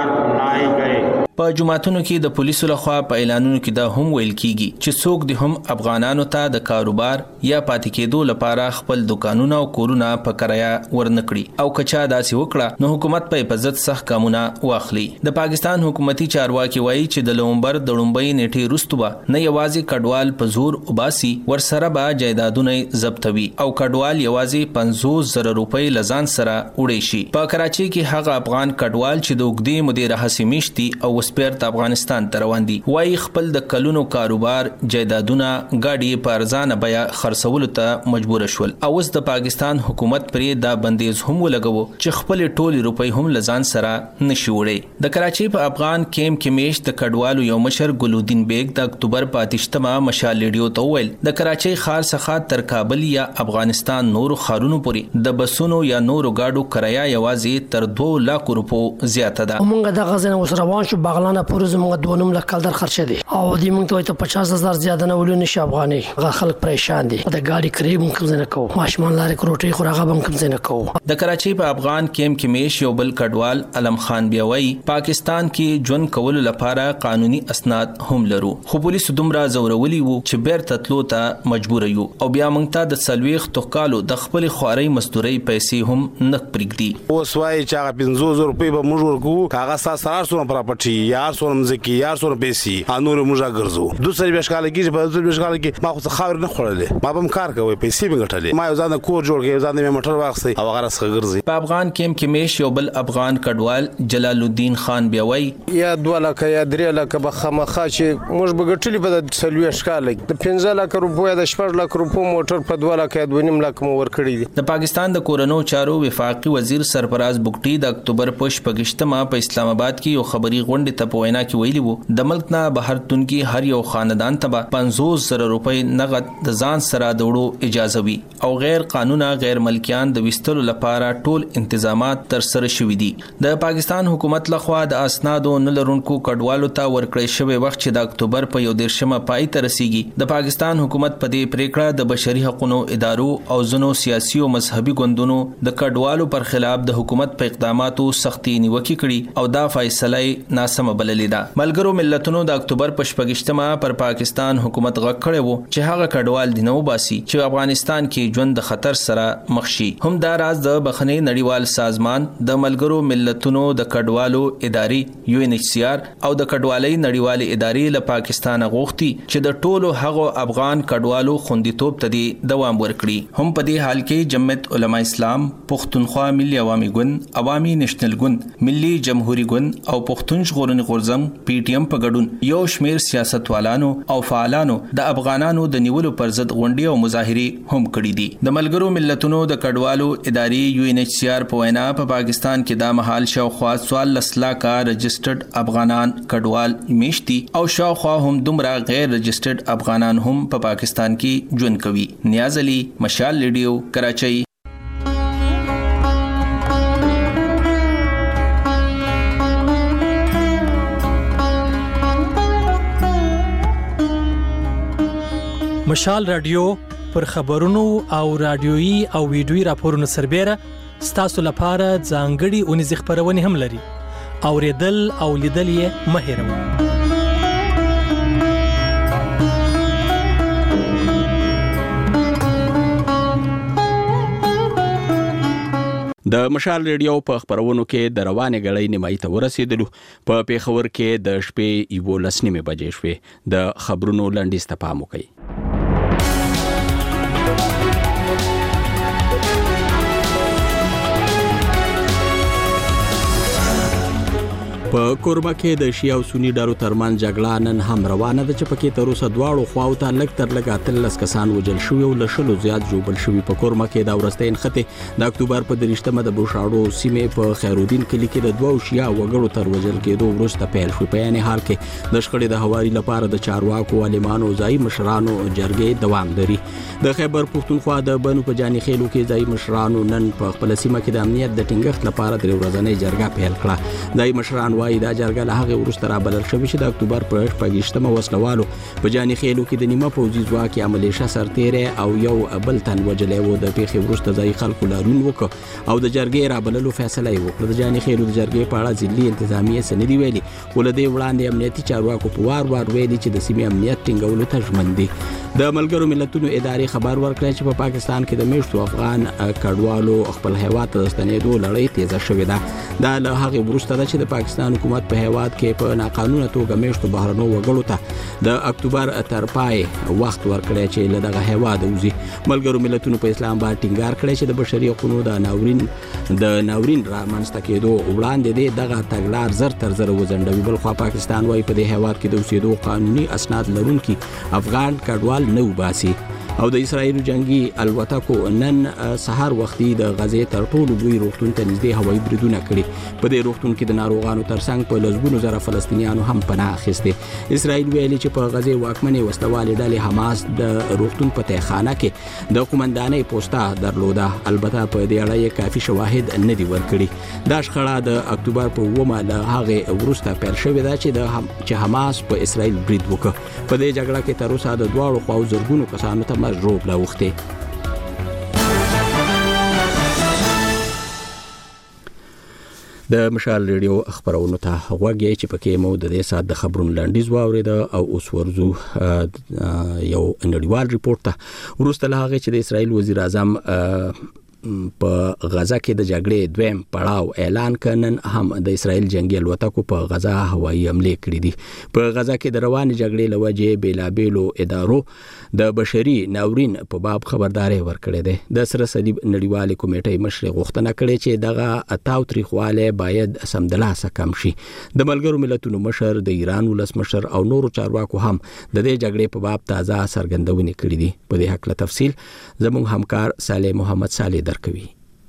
په جماعتونو کې د پولیسو لخوا په اعلانونو کې دا هم ویل کیږي چې څوک د هم افغانانو ته د کاروبار یا پاتې کېدو لپاره خپل دکانونه او کورونه په کرایه ورنکړي او کچا داسې وکړه نو حکومت په حفاظت سخت ګامونه واخلي. د پاکستان حکومتي چارواکي وایي چې د نومبر د لومبۍ نیټې وروسته به نه یوازې کډوال په زور وباسي ورسره به جایدادونه ضبطوي او کډوال یوازې 50,000 روپۍ لزان سره وړي شي. په کراچۍ کې هغه افغان کډوال چې د وګړي مدیر حسیمیشتي او سپیرت افغانستان ته روان دي وایي خپل د کلونو کاروبار جایدادونه گاډي په ارزانه بیا خرڅولو ته مجبور شول او اوس د پاکستان حکومت پرې دا بندیز هم ولګو چې خپل ټولي روپۍ هم لزان سره نشي وړي. د کراچۍ په افغان کیمپ کې میش د کډوالو یو مشر ګلودین بیگ د اکتوبر په 8 مشال ریډیو ته ویل د کراچۍ ښار څخه تر کابل یا افغانستان نورو ښارونو پورې د بسونو یا نورو گاډو کرایه یوازې تر 2 لک روپو زیاته ده. موږ د غزنه وس روان شو بغلانه پورې زموږ 2 لک کال در خرچه دي او دې موږ ته 50,000 زیاده نه ولې نشي افغاني خلک پریشان دي د ګاډي کرایه موږ کوم نه کوو ماشمان لارې کروټي خوراغه هم کوم نه کوو. د کراچۍ په افغان کیمپ کې میش یو بل کډوال علم خان بیاوي پاکستان کې ژوند کولو لپاره قانوني اسناد هم لرو خو پولیسو دومره زورولي وو چې بیرته تلو ته مجبور یو او بیا موږ ته د سلويخ توکالو د خپل خواري مزدوري پیسې هم نک پرګدي. اوس وای چې هغه 50,000 روپۍ به موږ ورکو هغه سره سره پراپرټي یار سره مزکی یار سره پیسې انور موږ ګرځو دوسری بشکاله کې په دوسری بشکاله کې ما خو خاور نه خړلې ما به کار کوي پیسې به ګټلې ما یو ځان کور جوړ کړی ځان مې موټر واخسي او هغه سره ګرځي. په افغان کیمپ کې میش یو بل افغان کډوال جلال الدین خان بیاوي یا 2 لک یا 3 لک به خامخا چې موږ به ګټلې په سلوي ښکاله د 15 لک روپیا د 10 لک روپو موټر په 2 لک یا 2.5 لک مو ورکړی دي. د پاکستان د کورونو چارو وفاقي وزیر سرفراز بوکټي د اکتوبر په 8 په اسلام آباد کې یو خبري غونډه ته په وینا کې ویلي وو د ملک نه بهر تونکي هر یو خاندان ته 50,000 روپۍ نغد د ځان سره دوړو اجازه وي او غیر قانوني غیر ملکیان د وستلو لپاره ټول انتظامات تر سره شوي دي. د پاکستان حکومت لخوا د اسنادو نه لرونکو کډوالو ته ورکړې شوی وخت چې د اکتوبر په 1 پای ته رسیږي د پاکستان حکومت په دې پریکړه د بشري حقوقو ادارو او ځنو سیاسي او مذهبي ګوندونو د کډوالو پر خلاف د حکومت په اقداماتو سختي نیوکه کړي او دا فیصله ناسمه بللې ده. ملګرو ملتونو د اکتوبر په 8 پر پاکستان حکومت غږ کړی وو چې هغه کډوال دینو باسي چې افغانستان کې ژوند د خطر سره مخ شي. هم دا راز د بخنی نړیوال سازمان د ملګرو ملتونو د کډوالو ادارې UNHCR او د کډوالۍ نړیوال ادارې له پاکستان غوښتي چې د ټولو هغو افغان کډوالو خوندیتوب ته دوام ورکړي. هم په دې حال کې جمعیت علما اسلام، پښتونخوا ملي عوامي ګوند، عوامي نېشنل ګوند، ملي جمهوریت ګوند او پښتون ژغورنې غورځنګ PTM په ګډون یو شمیر سیاستوالانو او فعالانو د افغانانو د نیولو پر ضد غونډې او مظاهرې هم کړې دي. د ملګرو ملتونو د کډوالو ادارې UNHCR په وینا په پاکستان کې د مهال شاوخوا 14 لک رجسټرډ افغانان کډوال میشتي او شاوخوا هم دومره غیر رجسټرډ افغانان هم په پاکستان کې ژوند کوي. نیاز علي، مشال ریډیو، کراچۍ. مشال رادیو پر خبرونو او رادیويي او ویډیويي راپورونو سربېره ستاسو لپاره ځانګړي اونیز خبرونه هم لري. اوریدل او لیدل یې مه هېروئ. د مشال ریډیو په خبرونو کې د روانې غړې نیمایي ته ورسېدلو. په پیښور کې د شپې 11:30 بجې شوې. د خبرونو لنډیز ته پام وکړئ. په کوربه کې د شیعه او سنی ډلو ترمن جګړه نن هم روانه ده چې پکې تر اوسه دواړو خواو ته لږ تر لږه 13 کسان وژل شوي او له 100 زیات ژوبل شوي. په کوربه کې د ورستۍ نښتې د اکتوبر په 23مه د بوشاړو سیمې په خیرالدین کلي کې د دوو شیعه وګړو تر وژل کېدو وروسته پیل شو. په یعنی حال کې د شخړې د هواري لپاره د چارواکو عالمانو ځای مشرانو جرګې دوام لري. د خیبر پښتونخوا د بنو په جاني خېلو کې ځای مشرانو نن په خپل سیمه کې د امنیت د ټینګښت لپاره د ورځنۍ جرګه پیل کړه. ځای مشران وايي دا جرګه له هغه وروسته رابلل شوې چې د اکتوبر په 28مه وسلوالو په جاني خېلو کې د نیمه پوځي ځواک عملیشه سرتیری او یو بل تن وجلې وو. د پیښې وروسته ځای خلکو لارون وکړ او د جرګې رابللو فیصله وکړه. د جاني خېلو د جرګې په اړه ځلي انتظامیه سندې ویلي ولدي وړاندې امنیتي چارواکو په وار ویلي چې د سیمې امنیت ټینګولو ته ژمن دي. د ملګرو ملتونو ادارې خبر ورکړی چې په پاکستان کې د میشتو افغان کډوالو خپل هیواد ته ستنېدو لړۍ تیزه شوې ده. دا له هغه وروسته ده چې د پاکستان حکومت په هیواد کې په ناقانونه توګه میشتو بهرنو وګړو ته د اکتوبر تر پای وخت ورکړی چې له دغه هیواد وځي. ملګرو ملتونو په اسلام آباد ټینګار کړی چې د بشري حقوقو د ناورین رامنځته کېدو وړاندې دی دغه تګلار زر تر زر وځنډوي. بل خو پاکستان وايي په دې هیواد کې د اوسېدو قانوني اسناد لرونکي افغان کډوال نه وباسي. او د اسرایل جنگي الوتکو نن سحر وختي د غزې تر ټولو لوی روغتون ته نږدې هوایي بریدونه کړي. په دې روغتون کې د ناروغانو ترڅنګ په لسګونو زره فلسطینیانو هم پناه اخیستې. اسرایل ویلي چې په غزې واکمنې وسلوالې ډلې حماس د روغتون په تهخانه کې د قومندانۍ پوسټه درلوده. البته په دې اړه یې کافي شواهد نه دي ورکړي. دا شخړه د اکتوبر په 9مه له هغه وروسته پیل شوې ده چې حماس په اسرایل برید وکړ. په دې جګړه کې تر اوسه د دواړو خواو زرګونو کسانو ته مجروب لاوخته. د مشال ریډیو خبرونو ته غوږی چې پکې مو د دې سات د خبرونو لاندیز واورید او اوس ورزو یو نړیوال ریپورت ته. وروسته له هغه چې د اسرایل وزیر اعظم په غزا کې د جګړې دویم پړاو اعلان کړن هم د اسرایل جنگي الوتکو په غزا هوایي حمله کړې دي. په غزا کې د روان جګړې لوجې بیلابېلو ادارو د بشري ناورین په باب خبرداري ورکړې ده. د سره صلیب نړیوال کمیټې مشر غوښتنه کړې چې دغه اتاو تاریخواله باید سمدلاسه کم شي. د ملګرو ملتونو مشر د ایران ولسمشر او نورو چارواکو هم د دې جګړې په باب تازه څرګندونې کړې دي. په دې حق له تفصیل زموږ همکار صالح محمد صالح درکوي.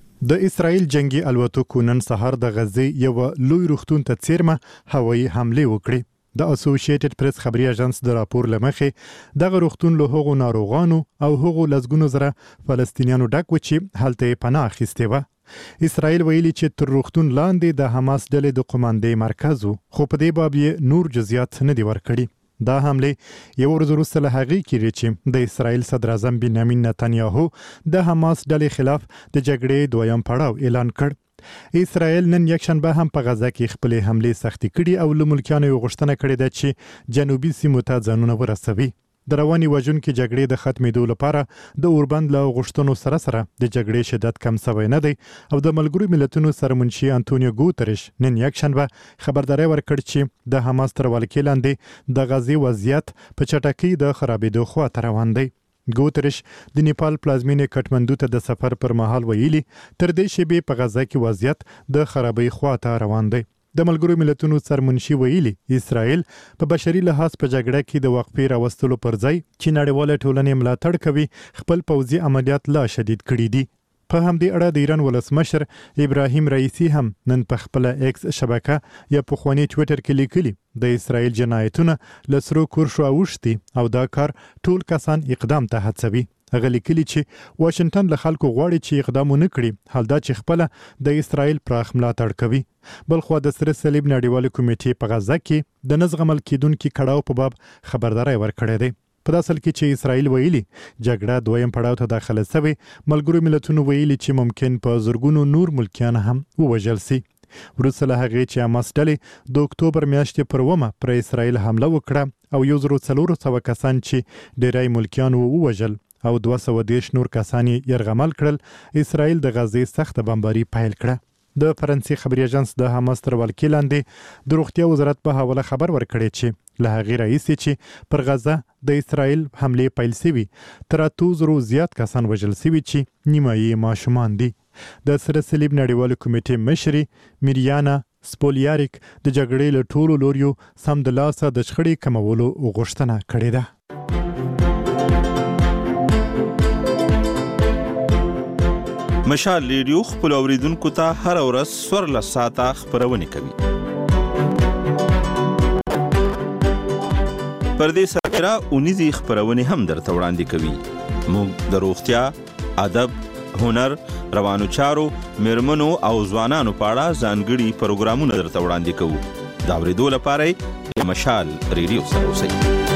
د اسرایل جنگي الوتکو نن سهار د غزې یو لوی روغتون ته څیرمه هوایي حمله وکړه. د اسوسییټډ پریس خبري اژانس د راپور لمخې دغه روغتون له هغو ناروغانو او هغو لسګونو زره فلسطینیانو ډک و چې هلته پناه اخیستې وه. اسرائیل ویلي چې تر روغتون لاندې د حماس ډلې د قوماندې مرکز و، خو په دې باب یې نور جزئیات نه دي ورکړي. دا حمله یو ورځ وروسته له هغې کېږي چې د اسرائیل صدر اعظم بنیامین نتنیاهو د حماس ډلې خلاف د جګړې دویم پړاو اعلان کړ. اسرائیل نن یکشنبه هم په غزا کې خپل حمله سختي کړي او له ملکیانو غوښتنه کړې ده چې جنوبي سیمو ته ځانونه ورسوي. د رواني وژونکې جګړې د ختمېدو لپاره د اوربند له غوښتنو سره د جګړې شدت کم شوی نه دی او د ملګرو ملتونو سرمنشي انټونیو ګوتریش نن یکشنبه خبرداري ورکړ چې د حماس تر ولکې لاندې د غزې وضعیت په چټکۍ د خرابېدو خواته روان دی. ګوتریش د نیپال پلازمینې کټمندو ته د سفر پر مهال ویلي تر دې شیبې په غزا کې وضعیت د خرابۍ خواته روان دی. د ملګرو ملتونو سرمنشي ویلي اسرائیل په بشري لحاظ په جګړه کې د وقفې راوستلو پر ځای چې نړیواله ټولنې ملاتړ کوي خپل پوځي عملیات لا شدید کړي دي. په همدې اړه د ایران ولسمشر ابراهیم رئیسی هم نن په خپل ایکس شبکه یا پخوانی ټویټر کې لیکلي د اسرائیل جنایتونه له سرو کورشو اوښتي او دا کار ټول کسان اقدام ته هڅوي. هغه لیکلي چې واشنگټن له خلکو غواړي چې اقدام ونه کړي، حال دا چې خپل د اسرائیل پراخ ملاتړ کوي. بلخو د سره صلیب نړیوال کمیټې په غزا کې د نزغمل کېدونکو کړهو په باب خبرداري ورکړې ده. په داسل کې چې اسرائیل ویلي جګړه دویم پړاو ته داخله شوی، ملګرو ملتونو ویلي چې ممکن په زرګونو نور ملکیان هم ووژل شي. وروسته له هغې چې حماس ډلې د اکتوبر میاشتې پر 9 پر اسرائیل حمله وکړه او 1400 کسان چې ډیری ملکیان ووژل او 230 نور کسان یې یرغمل کړل. اسرائیل د غزې سخت بمباري پیل کړه. د فرانسې خبري اژانس د حماس تر ولکې لاندې د روغتیا وزارت په حواله خبر ورکړی چې له هغې راهیسې چې پر غزه د اسرائیل حملې پیل سوي تر 800 زیات کسان وژل سوي چې نیمه یې ماشومان دي. د سره صلیب نړیوالې کمیټې مشرې میریانا سپولیاریک د جګړې له ټولو لوریو سمدلاسه د شخړې کمولو غوښتنه کړې ده. مشال ریډیو خپل اوریدونکو ته هر ورځ 14 ساعته خبرونه کوي. پر دې سره اونیزي خبرونه هم درته وړاندې کوي. موږ د روغتیا، ادب، هنر، روانو چارو، میرمنو او ځوانانو په اړه ځانګړي پروګرامونه درته وړاندې کوو. دا اوریدو لپاره مشال ریډیو سره اوسئ.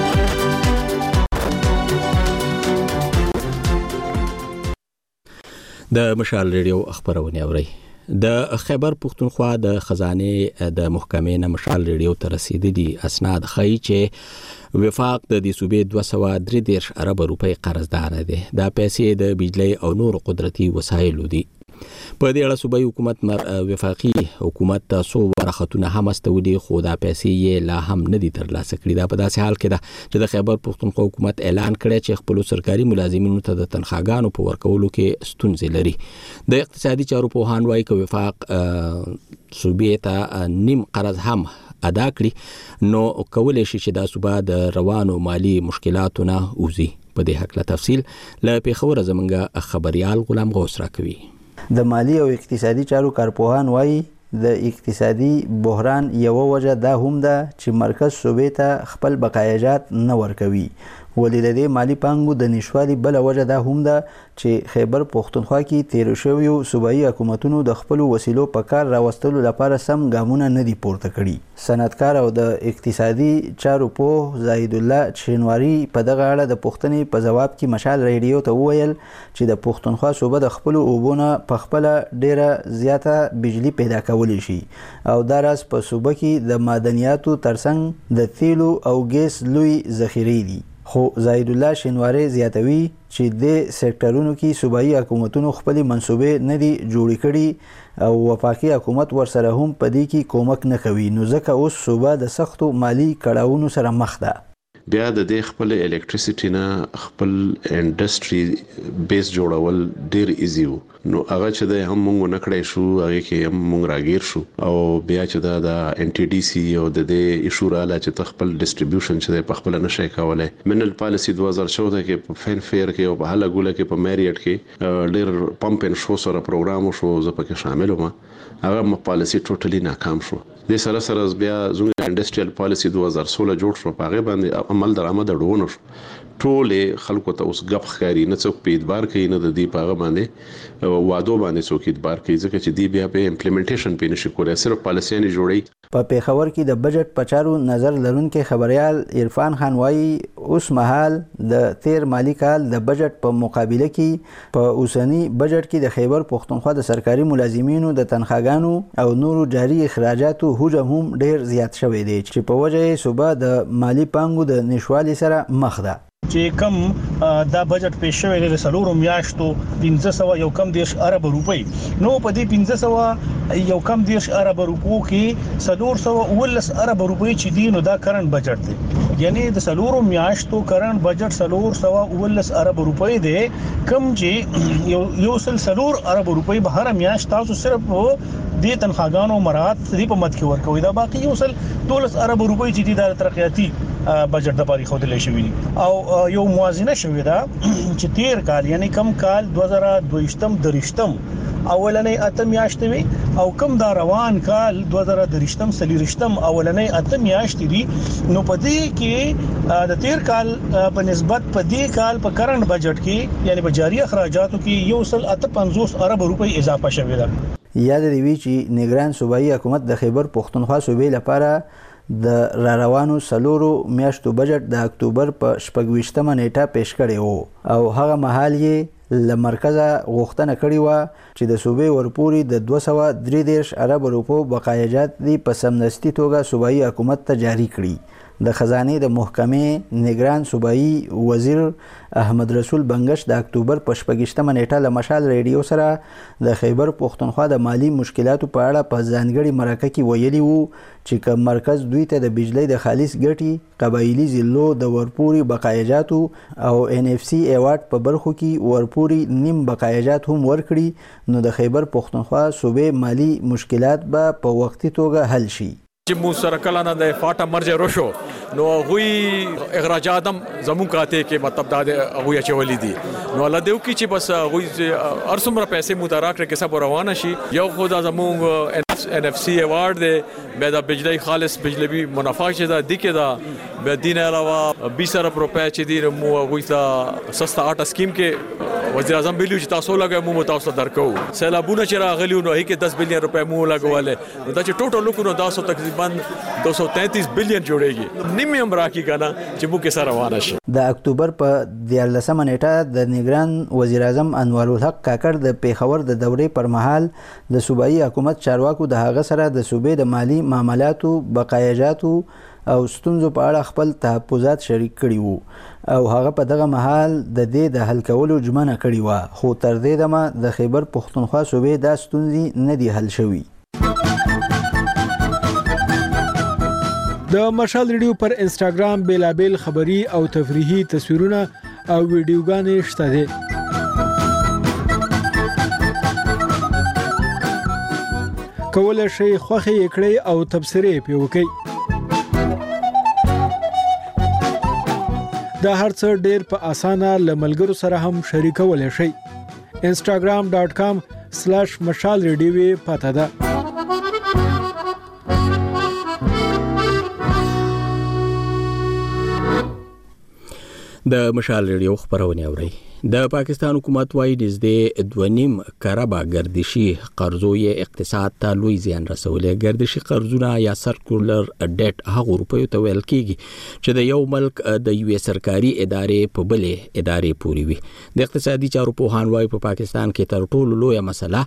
د مشال ریډیو خبرونه اوري. د خیبر پختونخوا د خزانه د محکمې نه مشال ریډیو ته رسیدلي اسناد ښیي چې وفاق د دې صوبې 233 ارب روپۍ قرضدار دی. دا پیسې د بجلی او نور قدرتي وسایلو دي. په دې اړه صوبایي حکومت وفاقي حکومت ته څو ورختونه هم استولي، خو دا پیسې یې لا هم نه دي ترلاسه کړي. دا په داسې حال کې ده چې د خیبر پختونخوا حکومت اعلان کړی چې خپل سرکاري ملازمینو ته د تنخواګانو په ورکولو کې ستونزې لري. د اقتصادي چارو پوهان وایي چې وفاق صوبې ته نیم قرض هم ادا کړي نو کولای شي چې دا صوبه د روانو مالی مشکلاتو نه وځي. په دې حق له تفصیل له پیښور زمونږ خبريال غلام غوث راکوي. د مالی او اقتصادي چارو کارپوهان وایي د اقتصادي بحران یو وجه دا هم ده چې مرکز صوبې ته خپل بقایاجات نه ورکوي. ولې د دې مالی پانګو د نشوالي بل وجه دا هم ده چې خیبر پختونخوا کې تیر شویو صوبایي حکومتونو د خپل وسیلو په کار راوستلو لپاره سم ګامونه نه دي پورته کړي. صنعتکار او د اقتصادي چارو پوه زاهد الله شینواری په دغه اړه د پوښتنې په جواب کې مشال ریډیو ته وویل چې د پختونخوا صوبه د خپل اوبونه په خپل ډیره زیاته بجلی پیدا کولی شي او دا راز په صوبه کې د معدنیاتو ترڅنګ د تیلو او ګیس لوی ذخیرې دي. خو زاهد الله شینواری زیاتوي چې د سېکټرونو کې صوبایي حکومتونو خپل منصوبې نه دي جوړې کړي او وفاقي حکومت ورسره هم په دې کې کومک نه کوي. نو ځکه اوس صوبه د سختو مالی کړاوونو سره مخ ده. بیا د دې خپل الکتریسيټي نه خپل انډستری بیس جوړول ډیر ایزی وو. نو هغه چې د هم مونږ نه کړی شو هغه کې هم مونږ راګیر شو او بیا چې د ان ټي ډي سي او د دې ایشوراله چې خپل ډیسټریبیوشن چې په خپل نشي کولای. منل پالیسی 2014 کې په فین فیر کې او په هله ګوله کې په میریټ کې ډیر پمپ ان شو سره پروګرام شو زه پکې شامل وم. هغه پالیسی ټوټلی ناکام شو. د سره بیا زموږ انډستریال پالیسی 2016 جوړ شو. په هغه باندې عمل درآمد ډونه شو. ټول خلکو ته اوس غب خاري نه څوک په اعتبار کوي نه د دې په باندې وادو باندې څوک اعتبار کوي ځکه چې دی بیا په امپلیمنټیشن په نشي کولای. صرف پالیسي نه جوړي. په پیښور کې د بجټ په چارو نظر لرونکي خبريال عرفان خان وایي اوس مهال د تیر مالی کال د بجټ په مقابله کې په اوسنی بجټ کې د خیبر پختونخوا د سرکاري ملازمینو د تنخواګانو او نورو جاري اخراجاتو حجم هم ډیر زیات شوی دی چې په وجه یې صوبه د مالی پانګو د نشوالي سره مخ ده. چې کم دا بجټ پیش شوی دی د سلورو میاشتو 1500 یو کم 10 ارب روپۍ. نو په دې 1500 یو کم 10 ارب روپو کې 319 ارب روپۍ چې دی نو دا کرنٹ بجټ دی. یعنی د سلورو میاشتو کرنٹ بجټ 319 ارب روپۍ دی کم چې یو سلور ارب روپۍ به هر میاشت تاسو صرف د تنخواګانو مراد دی په مد کې ورکوي. دا باقي یو 12 ارب روپۍ چې دی د ترقیاتي بجټ د پاره خوده لشي وي او یو موازنه شوې ده چې تیر کال یعنی کم کال 2022 درشتم اولنې اته میاشتې وي او کم دا روان کال 2023 سلیریشتم اولنې اته میاشتې دي. نو په دې کې د تیر کال په نسبت په دې کال په کرنٹ بجټ کې یعنی په جاری اخراجاتو کې یو 150 ارب روپۍ اضافه شوې ده. یاد دی وی چې نگران صوبایي حکومت د خیبر پختونخوا صوبې لپاره د رالوانو سلورو میاشتو بجټ د اکتوبر په 28مه نیټه پیش کړی وو او هغه مهال یې له مرکزه غوښتنه کړې وه چې د صوبې ورپورې د 233 ارب روپو بقایاجات دی په سمدستي توګه صوبایي حکومت ته جاری کړي. د خزانه د محکمې نگران صوبایي وزیر احمد رسول بنگش د اکتوبر په 28مه نیټه له مشال ریډیو سره د خیبر پښتونخوا د مالی مشکلاتو په اړه په ځانګړي مرکه کې ویلي وو چې کوم مرکز دوی ته د بجلی د خالص ګټي قبایلی ضلعو د ورپوري بقایجاتو او NFC ایوارډ په برخو کې ورپوري نیم بقایجات هم ورکړي نو د خیبر پښتونخوا صوبې مالی مشکلات به په وختي توګه حل شي. چې مو سره کله نه د فاټا مرجه روشو نو غوي اخراجات هم زمون کاته کې مطلب دا غوي چولې دي نو الله دیو کې چې بس غوي ارسمره پیسې متراک کې سب روانه شي یو خدا زمون NFC ایوارډ دی به د بجلی خالص بجلی منافع چې دا د کې دا به دین علاوه 20 ارب روپے چې دی مو غوي تا سستا اټا سکیم کې وزیر اعظم ویلو چې تاسو لګه مو تاسو درکو سیلابونه چې راغلیو نو هي کې 10 بلین روپے مو لګواله نو دا چې ټوټل لوکو نو 233 بلین جوړيږي نیمه هم راکی کنه چې مو کې سره روانه شي. د اکتوبر په 14مه نیټه د نگران وزیر اعظم انور الحق کاکړ د پیښور د دورې پر مهال د صوبایي حکومت چارواکو د هغه سره د صوبې د مالی معاملاتو بقایجاتو او ستونزو په اړه خپل تحفظات شریک کړي وو او هغه په دغه مهال د دې د حل کولو ژمنه کړې وه خو تر دې دمه د خیبر پښتونخوا صوبې دا ستونزې نه دي حل شوي. د مشال ریډیو پر انسټاګرام بیلابل خبري او تفریحي تصویرونه او ویډیوګانې شته دي. کولای شئ خوښي کړئ او تبصرې پې وکړئ. دا هر څه ډېر په اسانه له ملګرو سره هم شریکولی شئ. instagram.com/mashalradio پته ده. د مشال ریډیو خبرونه اوري. د پاکستان حکومت وايي نږدې 2.5 کربه گردشي قرضو یې اقتصاد ته لوی زیان رسولې. گردشي قرضونه یا سرکولر ډیټ هغه روپیو ته ویل کیږي چې د یو ملک د یو سرکاري ادارې په بلې ادارې پوري وي. د اقتصادي چارو پوهان وايي په پاکستان کې تر ټولو لوی مسله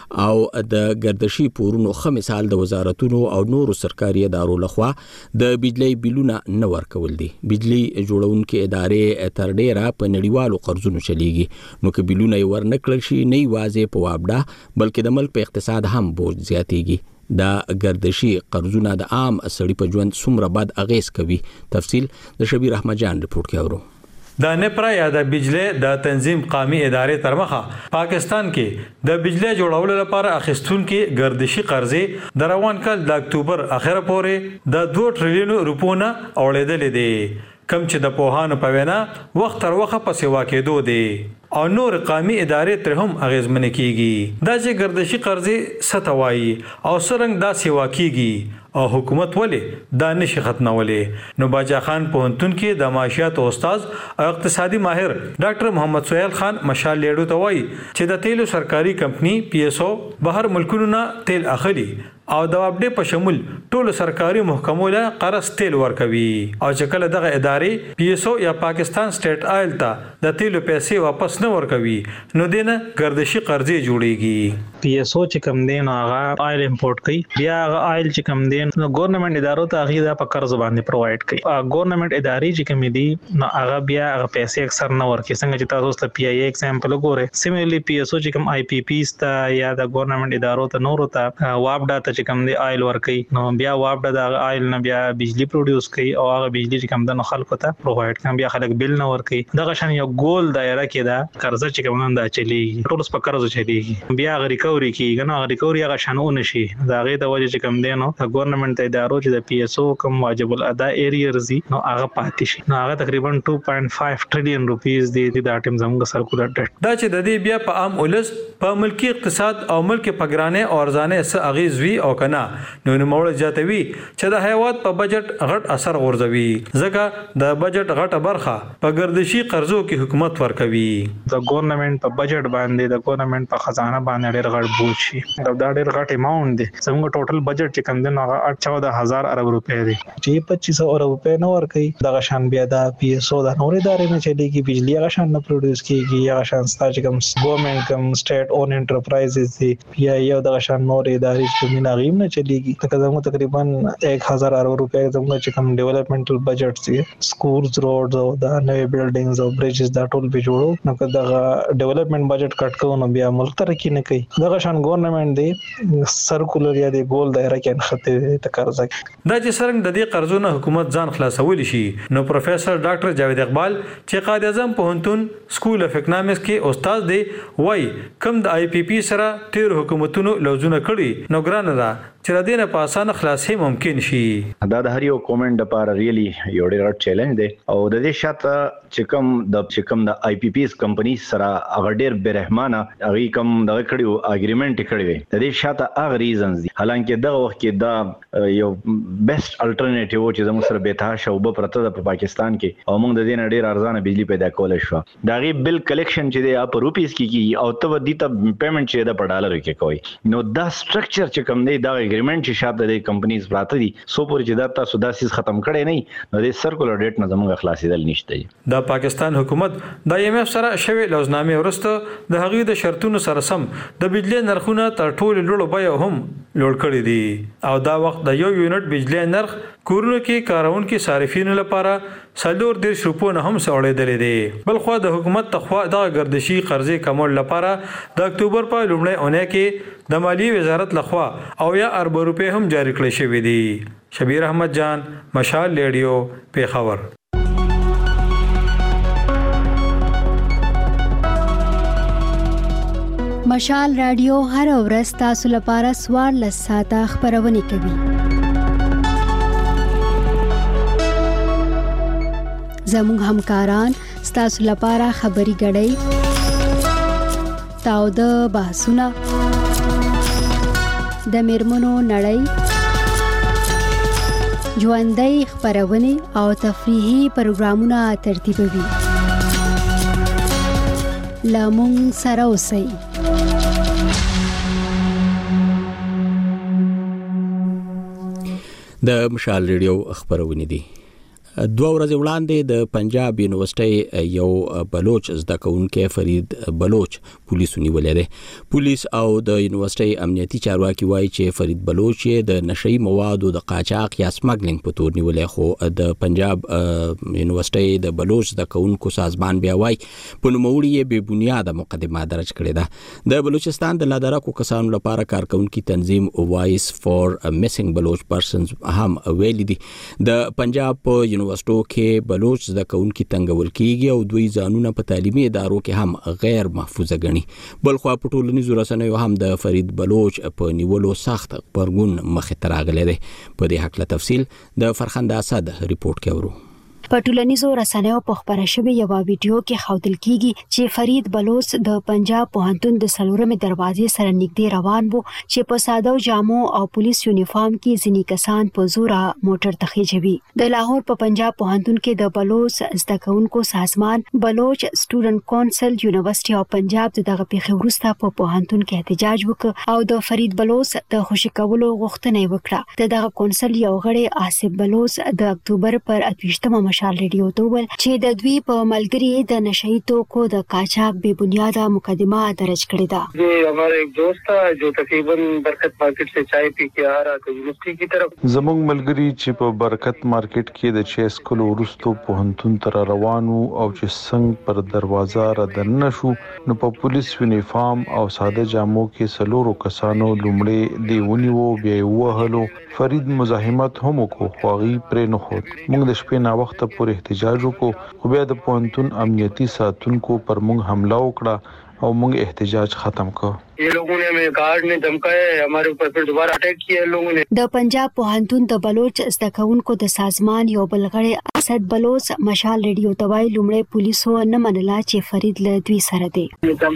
او د گردشي پورونو خه مثال د وزارتونو او نورو سرکاري ادارو لخوا د بجلی بیلونه نه ورکول دي. بجلی جوړونکو ادارې تر ډیره په نړیوالو قرضونو چلیږي نو که بیلونه یې ورنکړل شي نه یوازې په وابډه بلکې د ملک په اقتصاد هم بوج زیاتیږي. دا گردشي قرضونه د عام سړي په ژوند څومره بد اغیز کوي. تفصیل د شبیر احمد جان رپورت کې اورو. د نپرا یا د بجلی د تنظیم قومي ادارې تر مخه پاکستان کې د بجلی جوړولو لپاره اخیستونکو گردشي قرضې د روان کال د اکتوبر اخره پورې د 2 ټریلیون روپونه اوړېدلې دي کم چې د پوهانو په وینا وخت تر وخت په سیوا کېدو دي او نور قومي ادارې تر هم اغیزمن کیږي. دا چې گردشي قرضې ستوي او سرنګ دا سیوا کیږي او حکومت ولې دا نشي ختمولې نو باجا خان پوهنتون کې د معاشیات استاد او اقتصادي ماهر ډاکټر محمد سہیل خان مشال لیډو ته وایي چې د تیلو سرکاري کمپنی PSO بهر ملکونو نه تیل اخلي او د وابډې په شمول ټولو سرکاري محکمو له قرض تیل ورکوي او چې کله دغه ادارې PSO یا پاکستان سټیټ آیل ته د تیلو پیسې واپس نه ورکوي نو دینه گردشي قرضې جوړيږي. PSO چې کم دین هغه آیل امپورټ کوي بیا هغه آیل چې کم دین نو ګورنمنت ادارو ته هغه په قرض باندې پرووایډ کوي. ګورنمنت ادارې چې کم دي نو هغه بیا هغه پیسې اکثر نه ورکوي څنګه چې تاسو ته PIA ایگزامپل وګورئ. سیملرلی PSO چې کم IPPs ته یا د ګورنمنت ادارو ته نورو ته وابډا چې کم دی آیل ورکي نو بیا وابډا د آیل نه بیا بجلی پروډوس کوي او هغه بجلی چې کم د خلکو ته پرووایډ کوي بیا خلک بل نه ورکي. دغه شان یو ګول دایره کې دا قرض چې کوم نه چلیږي ټول په قرض چلیږي بیا ریکوري کیږي نو ریکوري هغه شانونه شي دا غي د وجه چې کوم دی نو ګورنمنت ادارو چې د PSO کوم واجب الادا ایریرز نو هغه پاتې شي نو هغه تقریبا 2.5 ټریلیون روپیز دی د اټم زموږ سرکولر ډیټ. دا چې د دې بیا په عام ولس په ملکی اقتصاد او ملک په ګرانه او ارزانه څه اغیز وی او کنه نو نوموړ جاتوي چې د هیواد په بجټ غټ اثر غورځوي ځکه د بجټ غټه برخه په گردشي قرضو کې حکومت ورکوي. د ګورنمنت په بجټ باندې د ګورنمنت په خزانه باندې ډېر غټ بوج شي دا ډېر غټ اماونټ دی. زموږ ټوټل بجټ چې کوم دی هغه 14,000 ارب روپے دی چې 2500 ارب روپے نه ورکي. دغه شان بیا د PSO د نور ادارې نه چلیږي بجلی هغه شان نه پروډوس کیږي هغه شان ستاسو کوم ګورنمنت کوم سټیټ اون انټرپرایزز دی یا یو دغه شان نور ادارې چې موږ غیم نه چلیږي. تقریبا تقریبا 1000 ارب روپے زموږ چې کوم ډیولپمنټل بجټ سي سکولز روډز او دا نوې بلډینګز او بریجز دا ټول به جوړو نو که دا ډیولپمنٹ بجټ کټ کوو نو بیا ملک ترقی نه کوي. دغه شان ګورنمنت دی سرکولر یا دی ګول دایره کې انخته تقرض دا چې څنګه د دې قرضونو حکومت ځان خلاصول شي نو پروفیسور ډاکټر جاوید اقبال چې قائد اعظم پوهنتون سکول اف اکنامکس کې استاد دی وای کم د آی پی پی سره تیر حکومتونو لوزونه کړي نو ګرانه ده چې د دې نه په اسانه خلاصي ممکن شي. دا د هر یو کومنټ لپاره ریلی یو ډېر چیلنج دی او د دې شاته چې کوم د آی پی پی اس کمپنی سره هغه ډېر برهمانه هغه کوم دغه کړیو اګریمنٹ کړی دی د دې شاته هغه ریزنز دي حالانکه دغه وخت کې دا یو بیسټ الټرنیټیو چې زموږ سره به تاسو او په پرته د پاکستان کې او موږ د دې نه ډېر ارزانه بجلی پیدا کولای شو. دا غي بل کلیکشن چې دی په روپیز کې کی او ته ودی ته پیمنٹ چې دا په ډالر کې کوي نو دا سټرکچر چې کوم دی دا اګریمنٹ چې شاته د کمپنیز پراته دي سو پورې چې دا تاسو دا سیس ختم کړي نه نو د سرکولر ډیټ نه زموږ خلاصیدل نشته. د پاکستان حکومت د ایم ایف سره شوی لوزنامه ورسته د هغې د شرطونو سره سم د بجلی نرخونه تر ټولو لوړ بیه هم لوړ کړي دي او دا وخت د یو یونټ بجلی نرخ کورونو کې کارونکو صارفینو لپاره 40 روپو نه هم سوړېدلې دي. بل خو د حکومت تخوا د گردشي قرضې کمول لپاره د اکتوبر په لومړۍ اونۍ کې د مالیې وزارت لخوا او یا ارب روپے هم جاری کړل شوې دي. شبیر احمد جان مشال ریډیو پیښور. مشال رادیو هر ورځ تاسو لپاره 14 ساعته خبرونه کوي. زموږ همکاران ستاسو لپاره خبري غړي تاو د بحثونه د میرمنو نړۍ ژوندۍ خبرونه او تفریحي پروګرامونه ترتیبوي. لامون سره اوسئ. د مشال ریډیو خبرونه دي. 2 ورځې وړاندې د پنجاب یونیورسيټي یو بلوچ زده کوونکی فرید بلوچ پولیسو نیولې ده. پولیس او د یونیورسيټي امنیتي چارواکي وایي چې فرید بلوچ د نشئی موادو د قاچاق یا سمګلینګ په تور نیولې خو د پنجاب یونیورسيټي د بلوچ زده کوونکو سازمان بیا وایي په نوموړي یې بې بنیاده مقدمه درج کړې ده. د بلوچستان د لادرکو کسانو لپاره کارکونکي تنظیم وایس فور میسنګ بلوچ پرسنز هم ویلي دي د پنجاب په یونیورسيټو کې بلوچ زده کوونکي تنګول کیږي او دوی ځانونه په تعلیمي ادارو کې هم غیر محفوظه ګڼي. بل خو په ټولنیزو رسنیو هم د فرید بلوچ په نیولو سخت غبرګون مخې ته راغلی دی. په دې هکله تفصیل د فرخنده اسد ریپورت کې ورو. په ټولنیزو رسنیو په خبره شوی یو ویډیو کې ښودل کیږي چې فرید بلوچ د پنجاب پوهنتون د سلورمې دروازې سره نږدې روان وو چې په ساده جامو او پولیس یونیفارم کې ځینې کسان په زوره موټر ته خېجوي. د لاهور په پنجاب پوهنتون کې د بلوچ زده کوونکو سازمان بلوچ سټوډنټ کونسل یونیورسيټي او پنجاب دغه پیښه وروسته په پوهنتون کې احتجاج وکړ او د فرید بلوچ د خوشی کولو غوښتنه وکړه. دغه کونسل یو غړي آصف بلوچ د اکتوبر پر 28 مشال ریډیو ته ویل چې د دوی په ملګری د نشئی توکو د قاچاق بے بنیاده مقدمه درج کړې ده. یہ ہمارا ایک دوست تھا جو تقریباً برکت مارکیٹ سے چائے پی کے آ رہا تھا یونیورسٹی کی طرف. زموږ ملګری چې په برکت مارکیټ کې د چای سکلو وروسته پوهنتون ته روانو او چې څنګه پر دروازه را دننه شو نو په پولیس یونیفارم او ساده جامو کې سلورو کسانو لومړی دی ونیو بیا وهلو. فرید مزاحمت هم وکړو خو هغه پرې نه خود. موږ د شپې نا وخت پورې احتجاج وکړو خو بیا د پوهنتون امنیتي ساتونکو پر موږ حمله وکړه او موږ احتجاج ختم کړ. یہ لوگوں نے ہمیں گارڈ نے دھمکایا ہمارے اوپر پھر دوبارہ اٹیک کیا لوگوں نے. د پنجاب پوهنتون د بلوچ زده کوونکو د سازمان یو بل غړي اسد بلوچ مشال ریډیو ته وایي لومړی پولیسو نه منله چې فرید له دوی سره دی.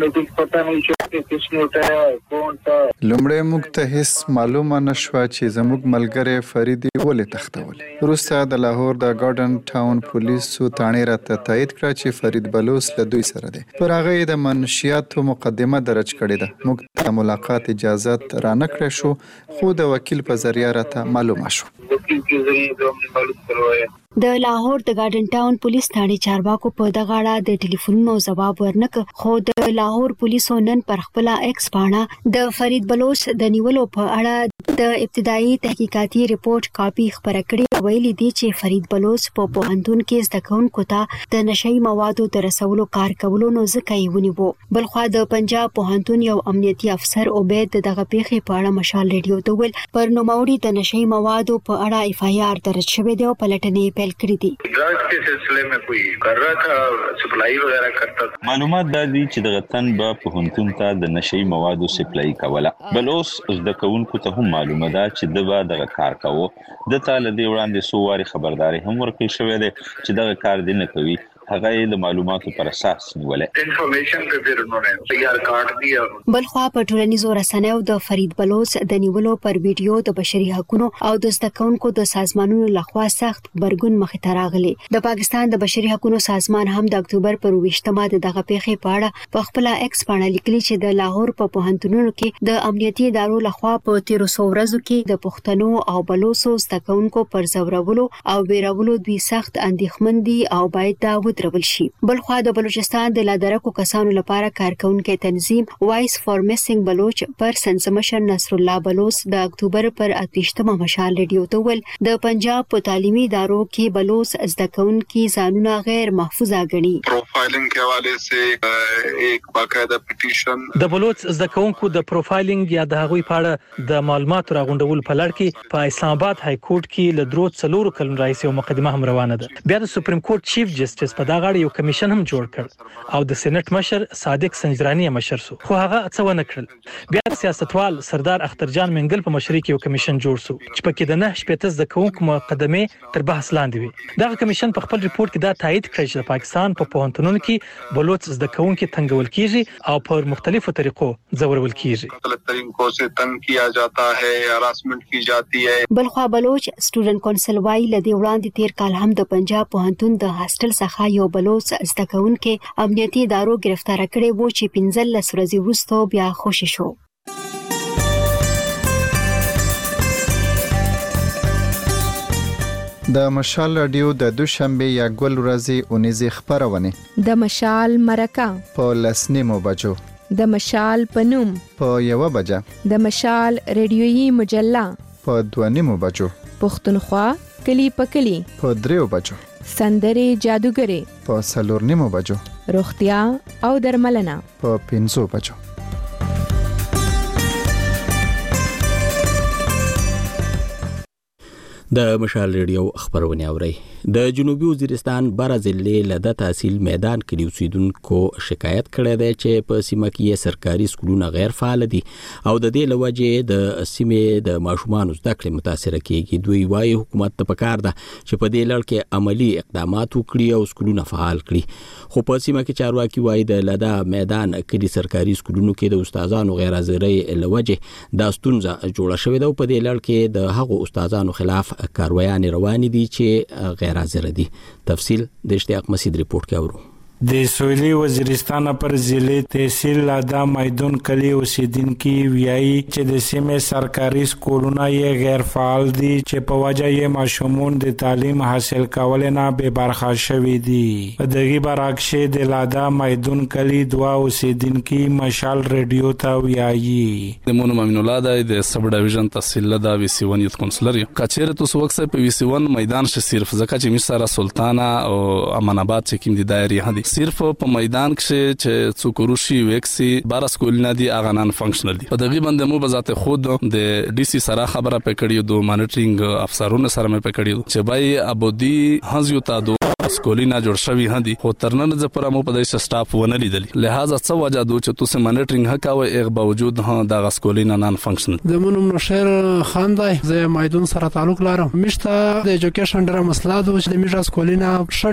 لومړی موږ ته هیڅ معلومه نشوه چې زموږ ملګری فرید ولې تختول. وروسته د لاهور د ګارډن ټاون پولیسو تانې راته تایید کړه چې فرید بلوچ له دوی سره دی. پر هغه د منشیاتو مقدمه درج کړې ده. موږ ته ملاقات اجازه را نکړې شو خو د وکیل په ذریعہ راته معلومه شو. Booking के जरिए जो हमने मालूम करवाया। د لاهور د ګارډن ټاون پولیس ثاني چارواکو په دغه اړه د ټلیفونونو جواب ورنک، خو د لاهور پولیسو نن پر خپل ایکس باندې د فرید بلوچ د نیولو په اړه د ابتدایي تحقیقاتي ریپورت کاپی خبره کړې. ویلي دي چې فرید بلوچ په پوهنتون کې زده کوونکو ته د نشئی موادو د رسولو کار کولو نو ځکه یې ونیو. بلخوا د پنجاب پوهنتون یو امنیتي افسر عبید دغه پیښې په اړه مشال ریډیو ته ویل پر نوموړي د نشئی موادو په اړه اف ای آر درج شوی دی او پلټنې پیل کړې دي. ड्रग्स के सिलसिले में कोई कर रहा था, सप्लाई वगैरह करता था. معلومات دا دي چې دغه تن به پوهنتون ته د نشئی موادو سپلای کوله. بل اوس زده کوونکو ته هم معلومه ده چې د به دغه کار کوو. د تاله دی وړاندې سو واري خبرداري هم ورکړل شوې ده چې دغه کار دی نه کوي. هغه د معلوماتو پر اساس نیولې انفارمیشن په پیر انہوں تیار کارت دیا. بلخوا په ټولنیزو رسنیو د فرید بلوچ د نیولو پر ویډیو د بشري حقوقو او د زده کوونکو د سازمانونو لخوا سخت غبرګون مخې ته راغلی. د پاکستان د بشري حقوقو سازمان هم د اکتوبر پر 28مه دغه پیښې په اړه په خپل ایکس باندې لیکلي چې د لاهور په پوهنتونونو کې د امنیتي ادارو لخوا په 1300 ورځو کې د پښتنو او بلوچو زده کوونکو پر زورولو او بیرولو دوی سخت اندېښمن دي او باید دا درول شي. بلخوا د بلوچستان د لادرکو کسانو لپاره کارکونکو تنظیم وایس فور میسنګ بلوچ پر سنسمشر نصر الله بلوچ د اکتوبر پر 28مه مشال ریډیو ته ول د پنجاب په تعلیمي ادارو کې بلوچ زده کوونکي ځانونه غیر محفوظه غني. پروفایلینګ کې حواله سه ایک باقاعده پټیشن د بلوچ زده کوونکو د پروفایلینګ یا د هغوی په اړه د معلوماتو راغونډول په لړ کې په اسلام آباد های کورټ کې له درو څلورو کلونو راځي او مقدمه هم روانه ده. بیا د سپریم کورټ چیف جسټس په دغه اړه یو کمیشن هم جوړ کړ او د سېنات مشر صادق سنجرانی مشر سو، خو هغه څه ونه کړل. بیا سیاستوال سردار اخترجان منګل په مشرۍ کې یو کمیشن جوړ سو چې پکې د 9 شپږ د کوونکو مقدمه تر بحث لاندې وي. دغه کمیشن په خپل ریپورت کې دا تایید کړی چې پاکستان په پوهنتونونو کې بلوچ زده کوونکو تنګول کیږي او په مختلفو طریقو ځورول کیږي. مختلف طریقوں سے تنگ کیا جاتا ہے، ہراسمنٹ کی جاتی ہے. بلخوا بلوچ سټوډنټ کونسل وايي لدی وړاندې تیر کال هم د پنجاب پوهنتون د هاستل څخه یو بلوچ زده کوونکو امنیتي ادارو گرفتار کړي وو چې 15 ورځې وروسته بیا خوشی شو. د مشال رادیو د دوشنبه یا ګل ورځې اونیزه خبرونه د مشال مرکه په لسنیمو بجو، د مشال پنوم په 1 بجه، د مشال ریډیويي مجله په 2 بجو، پښتونخوا کلی په کلی په 3 بجو، سندري جادوګری په 4 بجو، روغتیا او درملنه په 5 بجو. د مشال ریډیو خبرونه اوري. د جنوبي وزیرستان برازیلې لده تحصیل میدان کې اوسیدونکو شکایت کړی دی چې په سیمه کې سرکاري سکولونه غیر فعال دي او د دې لوجه د سیمې د ماشومان زده کړې متاثر کیږي. دوی وايي حکومت ته پکار ده چې په دې لړ کې عملی اقدامات وکړي او سکولونه فعال کړي. خو په سیمه کې چارواکي وايي د لده میدان کې د سرکاري سکولونو کې د استادانو غیر حاضرۍ لوجه د ستونزه جوړه شوې ده او په دې لړ کې د هغو استادانو خلاف کاروایان روان دي چې غیر حاضر دي. تفصیل د اشتیاق مسعود ریپورت کې اورو. د سویلی وزیرستان پر ضلع تحصیل لادا میدان کلی اوسیدونکي ویایي چې د سیمې سرکاري سکولونه یې غیر فعال دي چې په وجه یې ماشومان د تعلیم حاصل کول نه بې برخه شوي دي. په دغه برعکس د لادا میدان کلی دوا اوسیدونکي مشال ریډیو ته ویایي د مونږ مامین الله د سب ډیویژن تحصیل لادا وی سی 1 یوت کونسلر کچېره تاسو وکسه په وی سی 1 میدان ش صرف ځکه چې مشره سلطانه او امان آباد چې کوم دي دایره هدي صرف په میدان کې چې څوکروشي وکسي 12 سکولونه دي اغه نن فنکشنل دي. په دغه باندې مو بذات خود د ډي سي سره خبره پکړیو دو مانیټرینګ افسرونو سره مې پکړیو چې بای ابودي هزيو تا دو سکولینا جوړ شوی هدي خو ترنن ز پر مو په دې سټاف ونه لیدل. لہذا څه وجه دو چې تاسو مانیټرینګ هکاوي ایغ باوجود د سکولینا نن فنکشنل. د مونږ نشر خاندای زه میدان سره تعلق لرم. مشته د ایجوکیشن ډره مسله دو چې د میجا سکولینا شډیر دي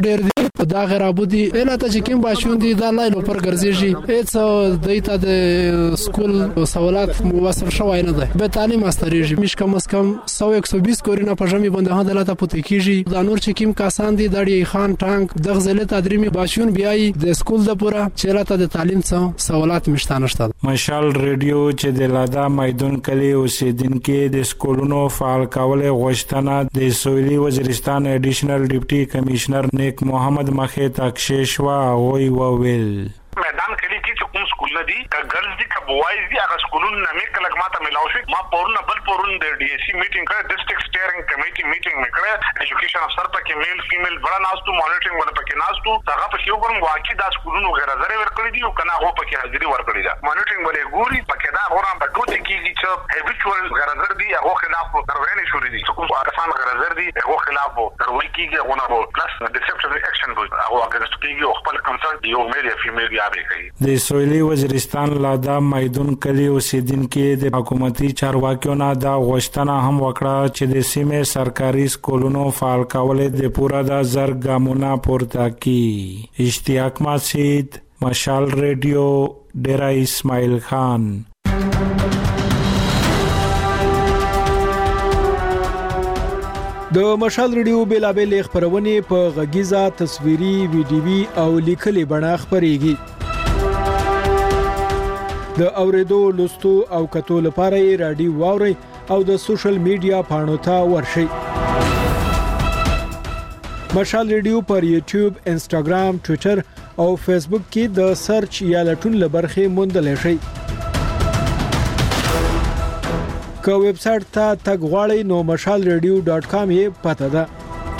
په دا غرابودي اله ته چې کوم باشون دي دا لاینو پر ګرځيږي هیڅ دایته د سکول سوالات موثر شوی نه ده به تعلیم استریږي مش کم از کم 120 کورونه په جمع باندې هدالته پته کیږي دا نور چې کوم کسان دي د خان ټانک د غزله تدریمي باشون بیاي د سکول د پورا چیرته د تعلیم څخه سوالات مشتانشته مشال ریډیو چې د لادا میدان کلی اوسیدونکو د سکولونو فعال کول غوښتنه د سویلي وزیرستان اډیشنل ډیپټي کمشنر نیک محمد مخه تاکشش وا وی وویل میدان کلی کې چې کوم سکول دي کا ګرلز دي کا بوایز دي هغه سکولونو نه مې کله ماته ملاو شي ما پورونه بل پورون د ډي سي میټینګ کړ ډسټریکټ سټیرینګ کمیټي میټینګ مې کړ ایجوکیشن افسر پکې میل فیمیل بڑا ناستو مانیټرینګ ول پکې ناستو هغه پکې وګورم واقعي دا سکولونو غیر زره ورکړي دي او کنه هغه پکې حاضری ورکړي دا مانیټرینګ ولې ګوري پکې دا غوړم په ټوټي کېږي چې هیبچوال غیر زر دي هغه خلاف ترورین شوري دي کوم ارسان غیر زر دي هغه خلاف تروري کېږي هغه نه پلس ډیسپټیو اکشن وي هغه اگر ستېږي او خپل کنسلټ یو میل یا فیمیل یا به کوي د سویلي وزیرستان لادا میدان کلی اوسیدونکو د حکومتي چارواکیو نه دا غوښتنه هم وکړه چې د سیمې سرکاري سکولونو فعال کول د پورا د زر ګامونه پورته کی اشتیاق مسجد مشال ریډیو ډیرا اسماعیل خان د مشال ریډیو بیلابل خبرونه په غږیزه تصویري ویډیوي او لیکلي بڼه خبريږي د اوریدو لوستو او کتو لپاره یې رادیو واوري او د سوشل میډیا پاڼو ته ورشئ مشال ریډیو پر یوټیوب انسټاګرام ټوئیټر او فیسبوک کې د سرچ یا لټون لبرخه موندل شي که ویب سټ ته تګ غواړئ نو mashalradio.com یې پته ده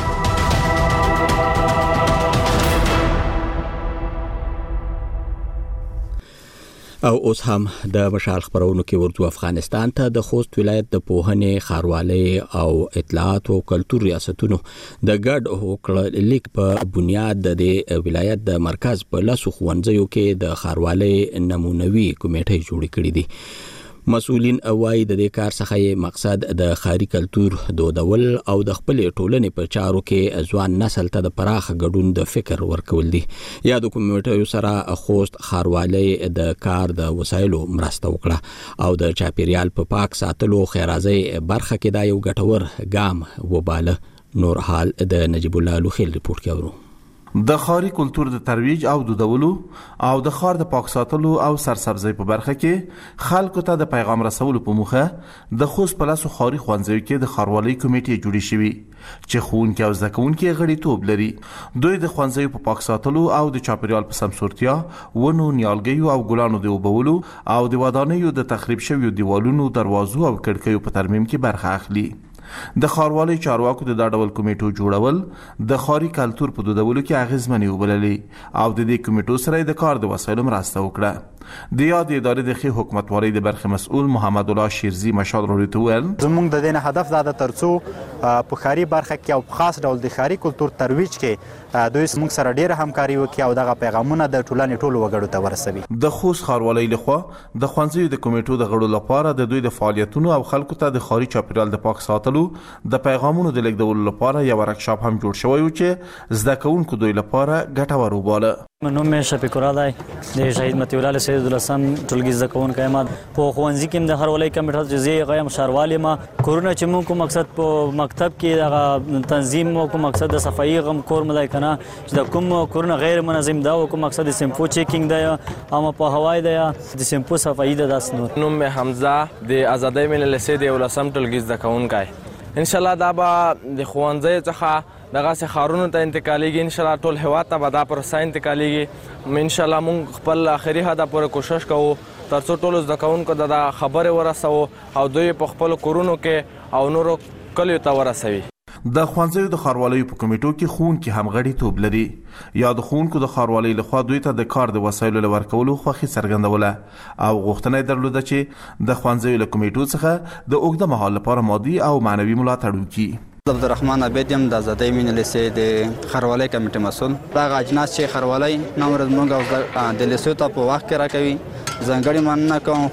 او اوس هم د مشال خبرونو کې ورته افغانستان ته د خوست ولایت د پوهنې خاروالۍ او اطلاعات او کلتور ریاستونو د ګډ هوکړه لیک په بنیاد د ولایت د مرکز په لاسو خوندزیو کې د خاروالۍ نمونوي کمیټې جوړې کړې دي مسؤلین اوای د دې کار څخه مقصد د خاري کلتور دودول او د خپل ټولنې په چارو کې ځوان نسل ته د پراخ ګډون د فکر ورکول دي یا د کمیټو سره خوست خاروالۍ د کار د وسایلو مرسته وکړه او د چاپیریال په پاک ساتلو خیرازي برخه کې دا یو ګټور ګام وباله نور حال د نجیب الله لوخیل ریپورت کوي د خاري کلتور د ترویج او دودولو او د خار د پاک ساتلو او سرسبزي په برخه کې خلکو ته د پیغام رسولو په موخه د خوست په لاسو خاري خوانځو کې د خاروالۍ کمیټې جوړې شوې چې خوونکي او زکونکي غړیتوب لري دوی د خوانځو په پاک ساتلو او د چاپیریال په سمسورتیا ونو نیالګیو او ګلانو د وبولو او د ودانیو د تخریب شویو دیوالونو دروازو او کړکیو په ترمیم کې برخه اخلي د خاروالۍ چارواکو د ډول کمیټو جوړول د خاري کلتور په دودولو کې اغیزمنې وبللې او د دې کمیټو سره د کار د وسایلو مرسته وکړه د یاد ادارې د خې حکومتوالۍ د برخه مسؤل محمد الله شیرزي مشال روریتوال زموږ د دې هدف دا د ترڅو په خاري برخه کې او خاص ډول د خاري کلتور ترویج کې دوی موږ سره ډیره همکاري وکړي او دغه پیغامونه د ټولنې ټولو وګړو ته ورسوي د خوست خاروالۍ لخوا د خوانځي د کمیټو د غړو لپاره د دوی د فعالیتونو او خلکو ته د خاري چاپیریال د پاک ساتلو د پیغامونو د لیږدولو لپاره یو ورکشاپ هم جوړ شوی و چې زده کوونکو دوی لپاره ګټور وباله نوم مې شفیق الله دی د شهید متي الله سید الحسن ټولګي زده کوونکی ما په ښوونځي کې د خاروالۍ کمیټه جزې غیم شاروالي ما کورونه چې موږ کوم مقصد په مکتب کې دغه تنظیم او کوم مقصد د صفایي غم کور ملای کنه چې د کوم کورونه غیر منظم دا او کوم مقصد د سیمپو چیکینګ دی او په هوای دی د سیمپو صفایي د داس نور نوم مې حمزه د آزادۍ ملل سید الحسن ټولګي زده کوونکی ان شاء الله دا به د ښوونځي څخه دغه سه خارونو ته انتقالیږي ان شاء الله ټول هواد ته به دا پروسه انتقالیږي ان شاء الله مونږ خپل اخري هدف پورې کوشش کوو ترڅو ټول زده کوونکو د خبره ورسوو او دوی په خپل کورونو کې او نورو کلیو ته ورسوي د خوانځو د خاروالۍ په کمیټو کې خوونکي هم غړیتوب لري یا د خوونکو د خاروالۍ لخوا دوی ته د کار د وسایلو لورکولو خوښي څرګندوله او غوښتنه درلوده چې د خوانځو له کمیټو څخه د اوږده مهال لپاره مادي او معنوي ملاتړ وکړي عبدالرحمن عبیدیم د آزادۍ مینې لیسې د خاروالۍ کمیټې مسؤل دغه اجناس چې خاروالۍ نن ورځ موږ د لیسو ته په وخت کې راکوي ځانګړې مننه کوم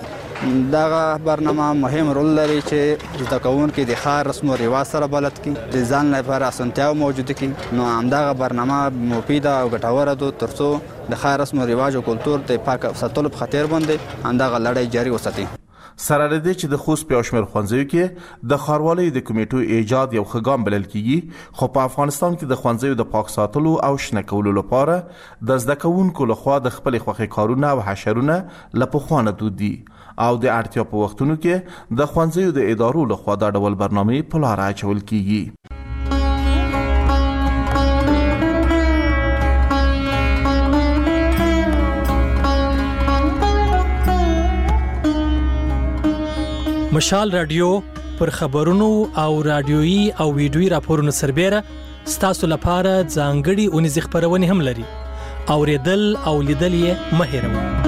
دغه برنامه مهم رول لري چې زده کوونکي د ښار رسم او رواج سره بلد کړي، د ځان لپاره اسانتیاو موجوده کړي. نو همدغه برنامه مفیده او ګټوره ده ترڅو د ښار رسم او رواج او کلتور د پاک ساتلو په خاطر باندې همدغه لړۍ جاري وساتي. سره لدې چې د خوست په شمېر ښوونځیو کې د ښاروالۍ د کمیټو ایجاد یو ښه ګام بلل کیږي، خو په افغانستان کې د ښوونځیو د پاک ساتلو او شنه کولو لپاره د زده کوونکو لخوا د خپلې خوښې کارونه او حشرونه له پخوا نه دود دي او د اړتیا په وختونو کې د ښوونځیو د ادارو لخوا دا ډول برنامې په لاره اچول کیږي. مشال رادیو پر خبرونو او رادیويي او ویډیويي راپورونو سربېره ستاسو لپاره ځانګړي اونیز خبرونه هم لري. اوریدل او لیدل یې مه هېروئ.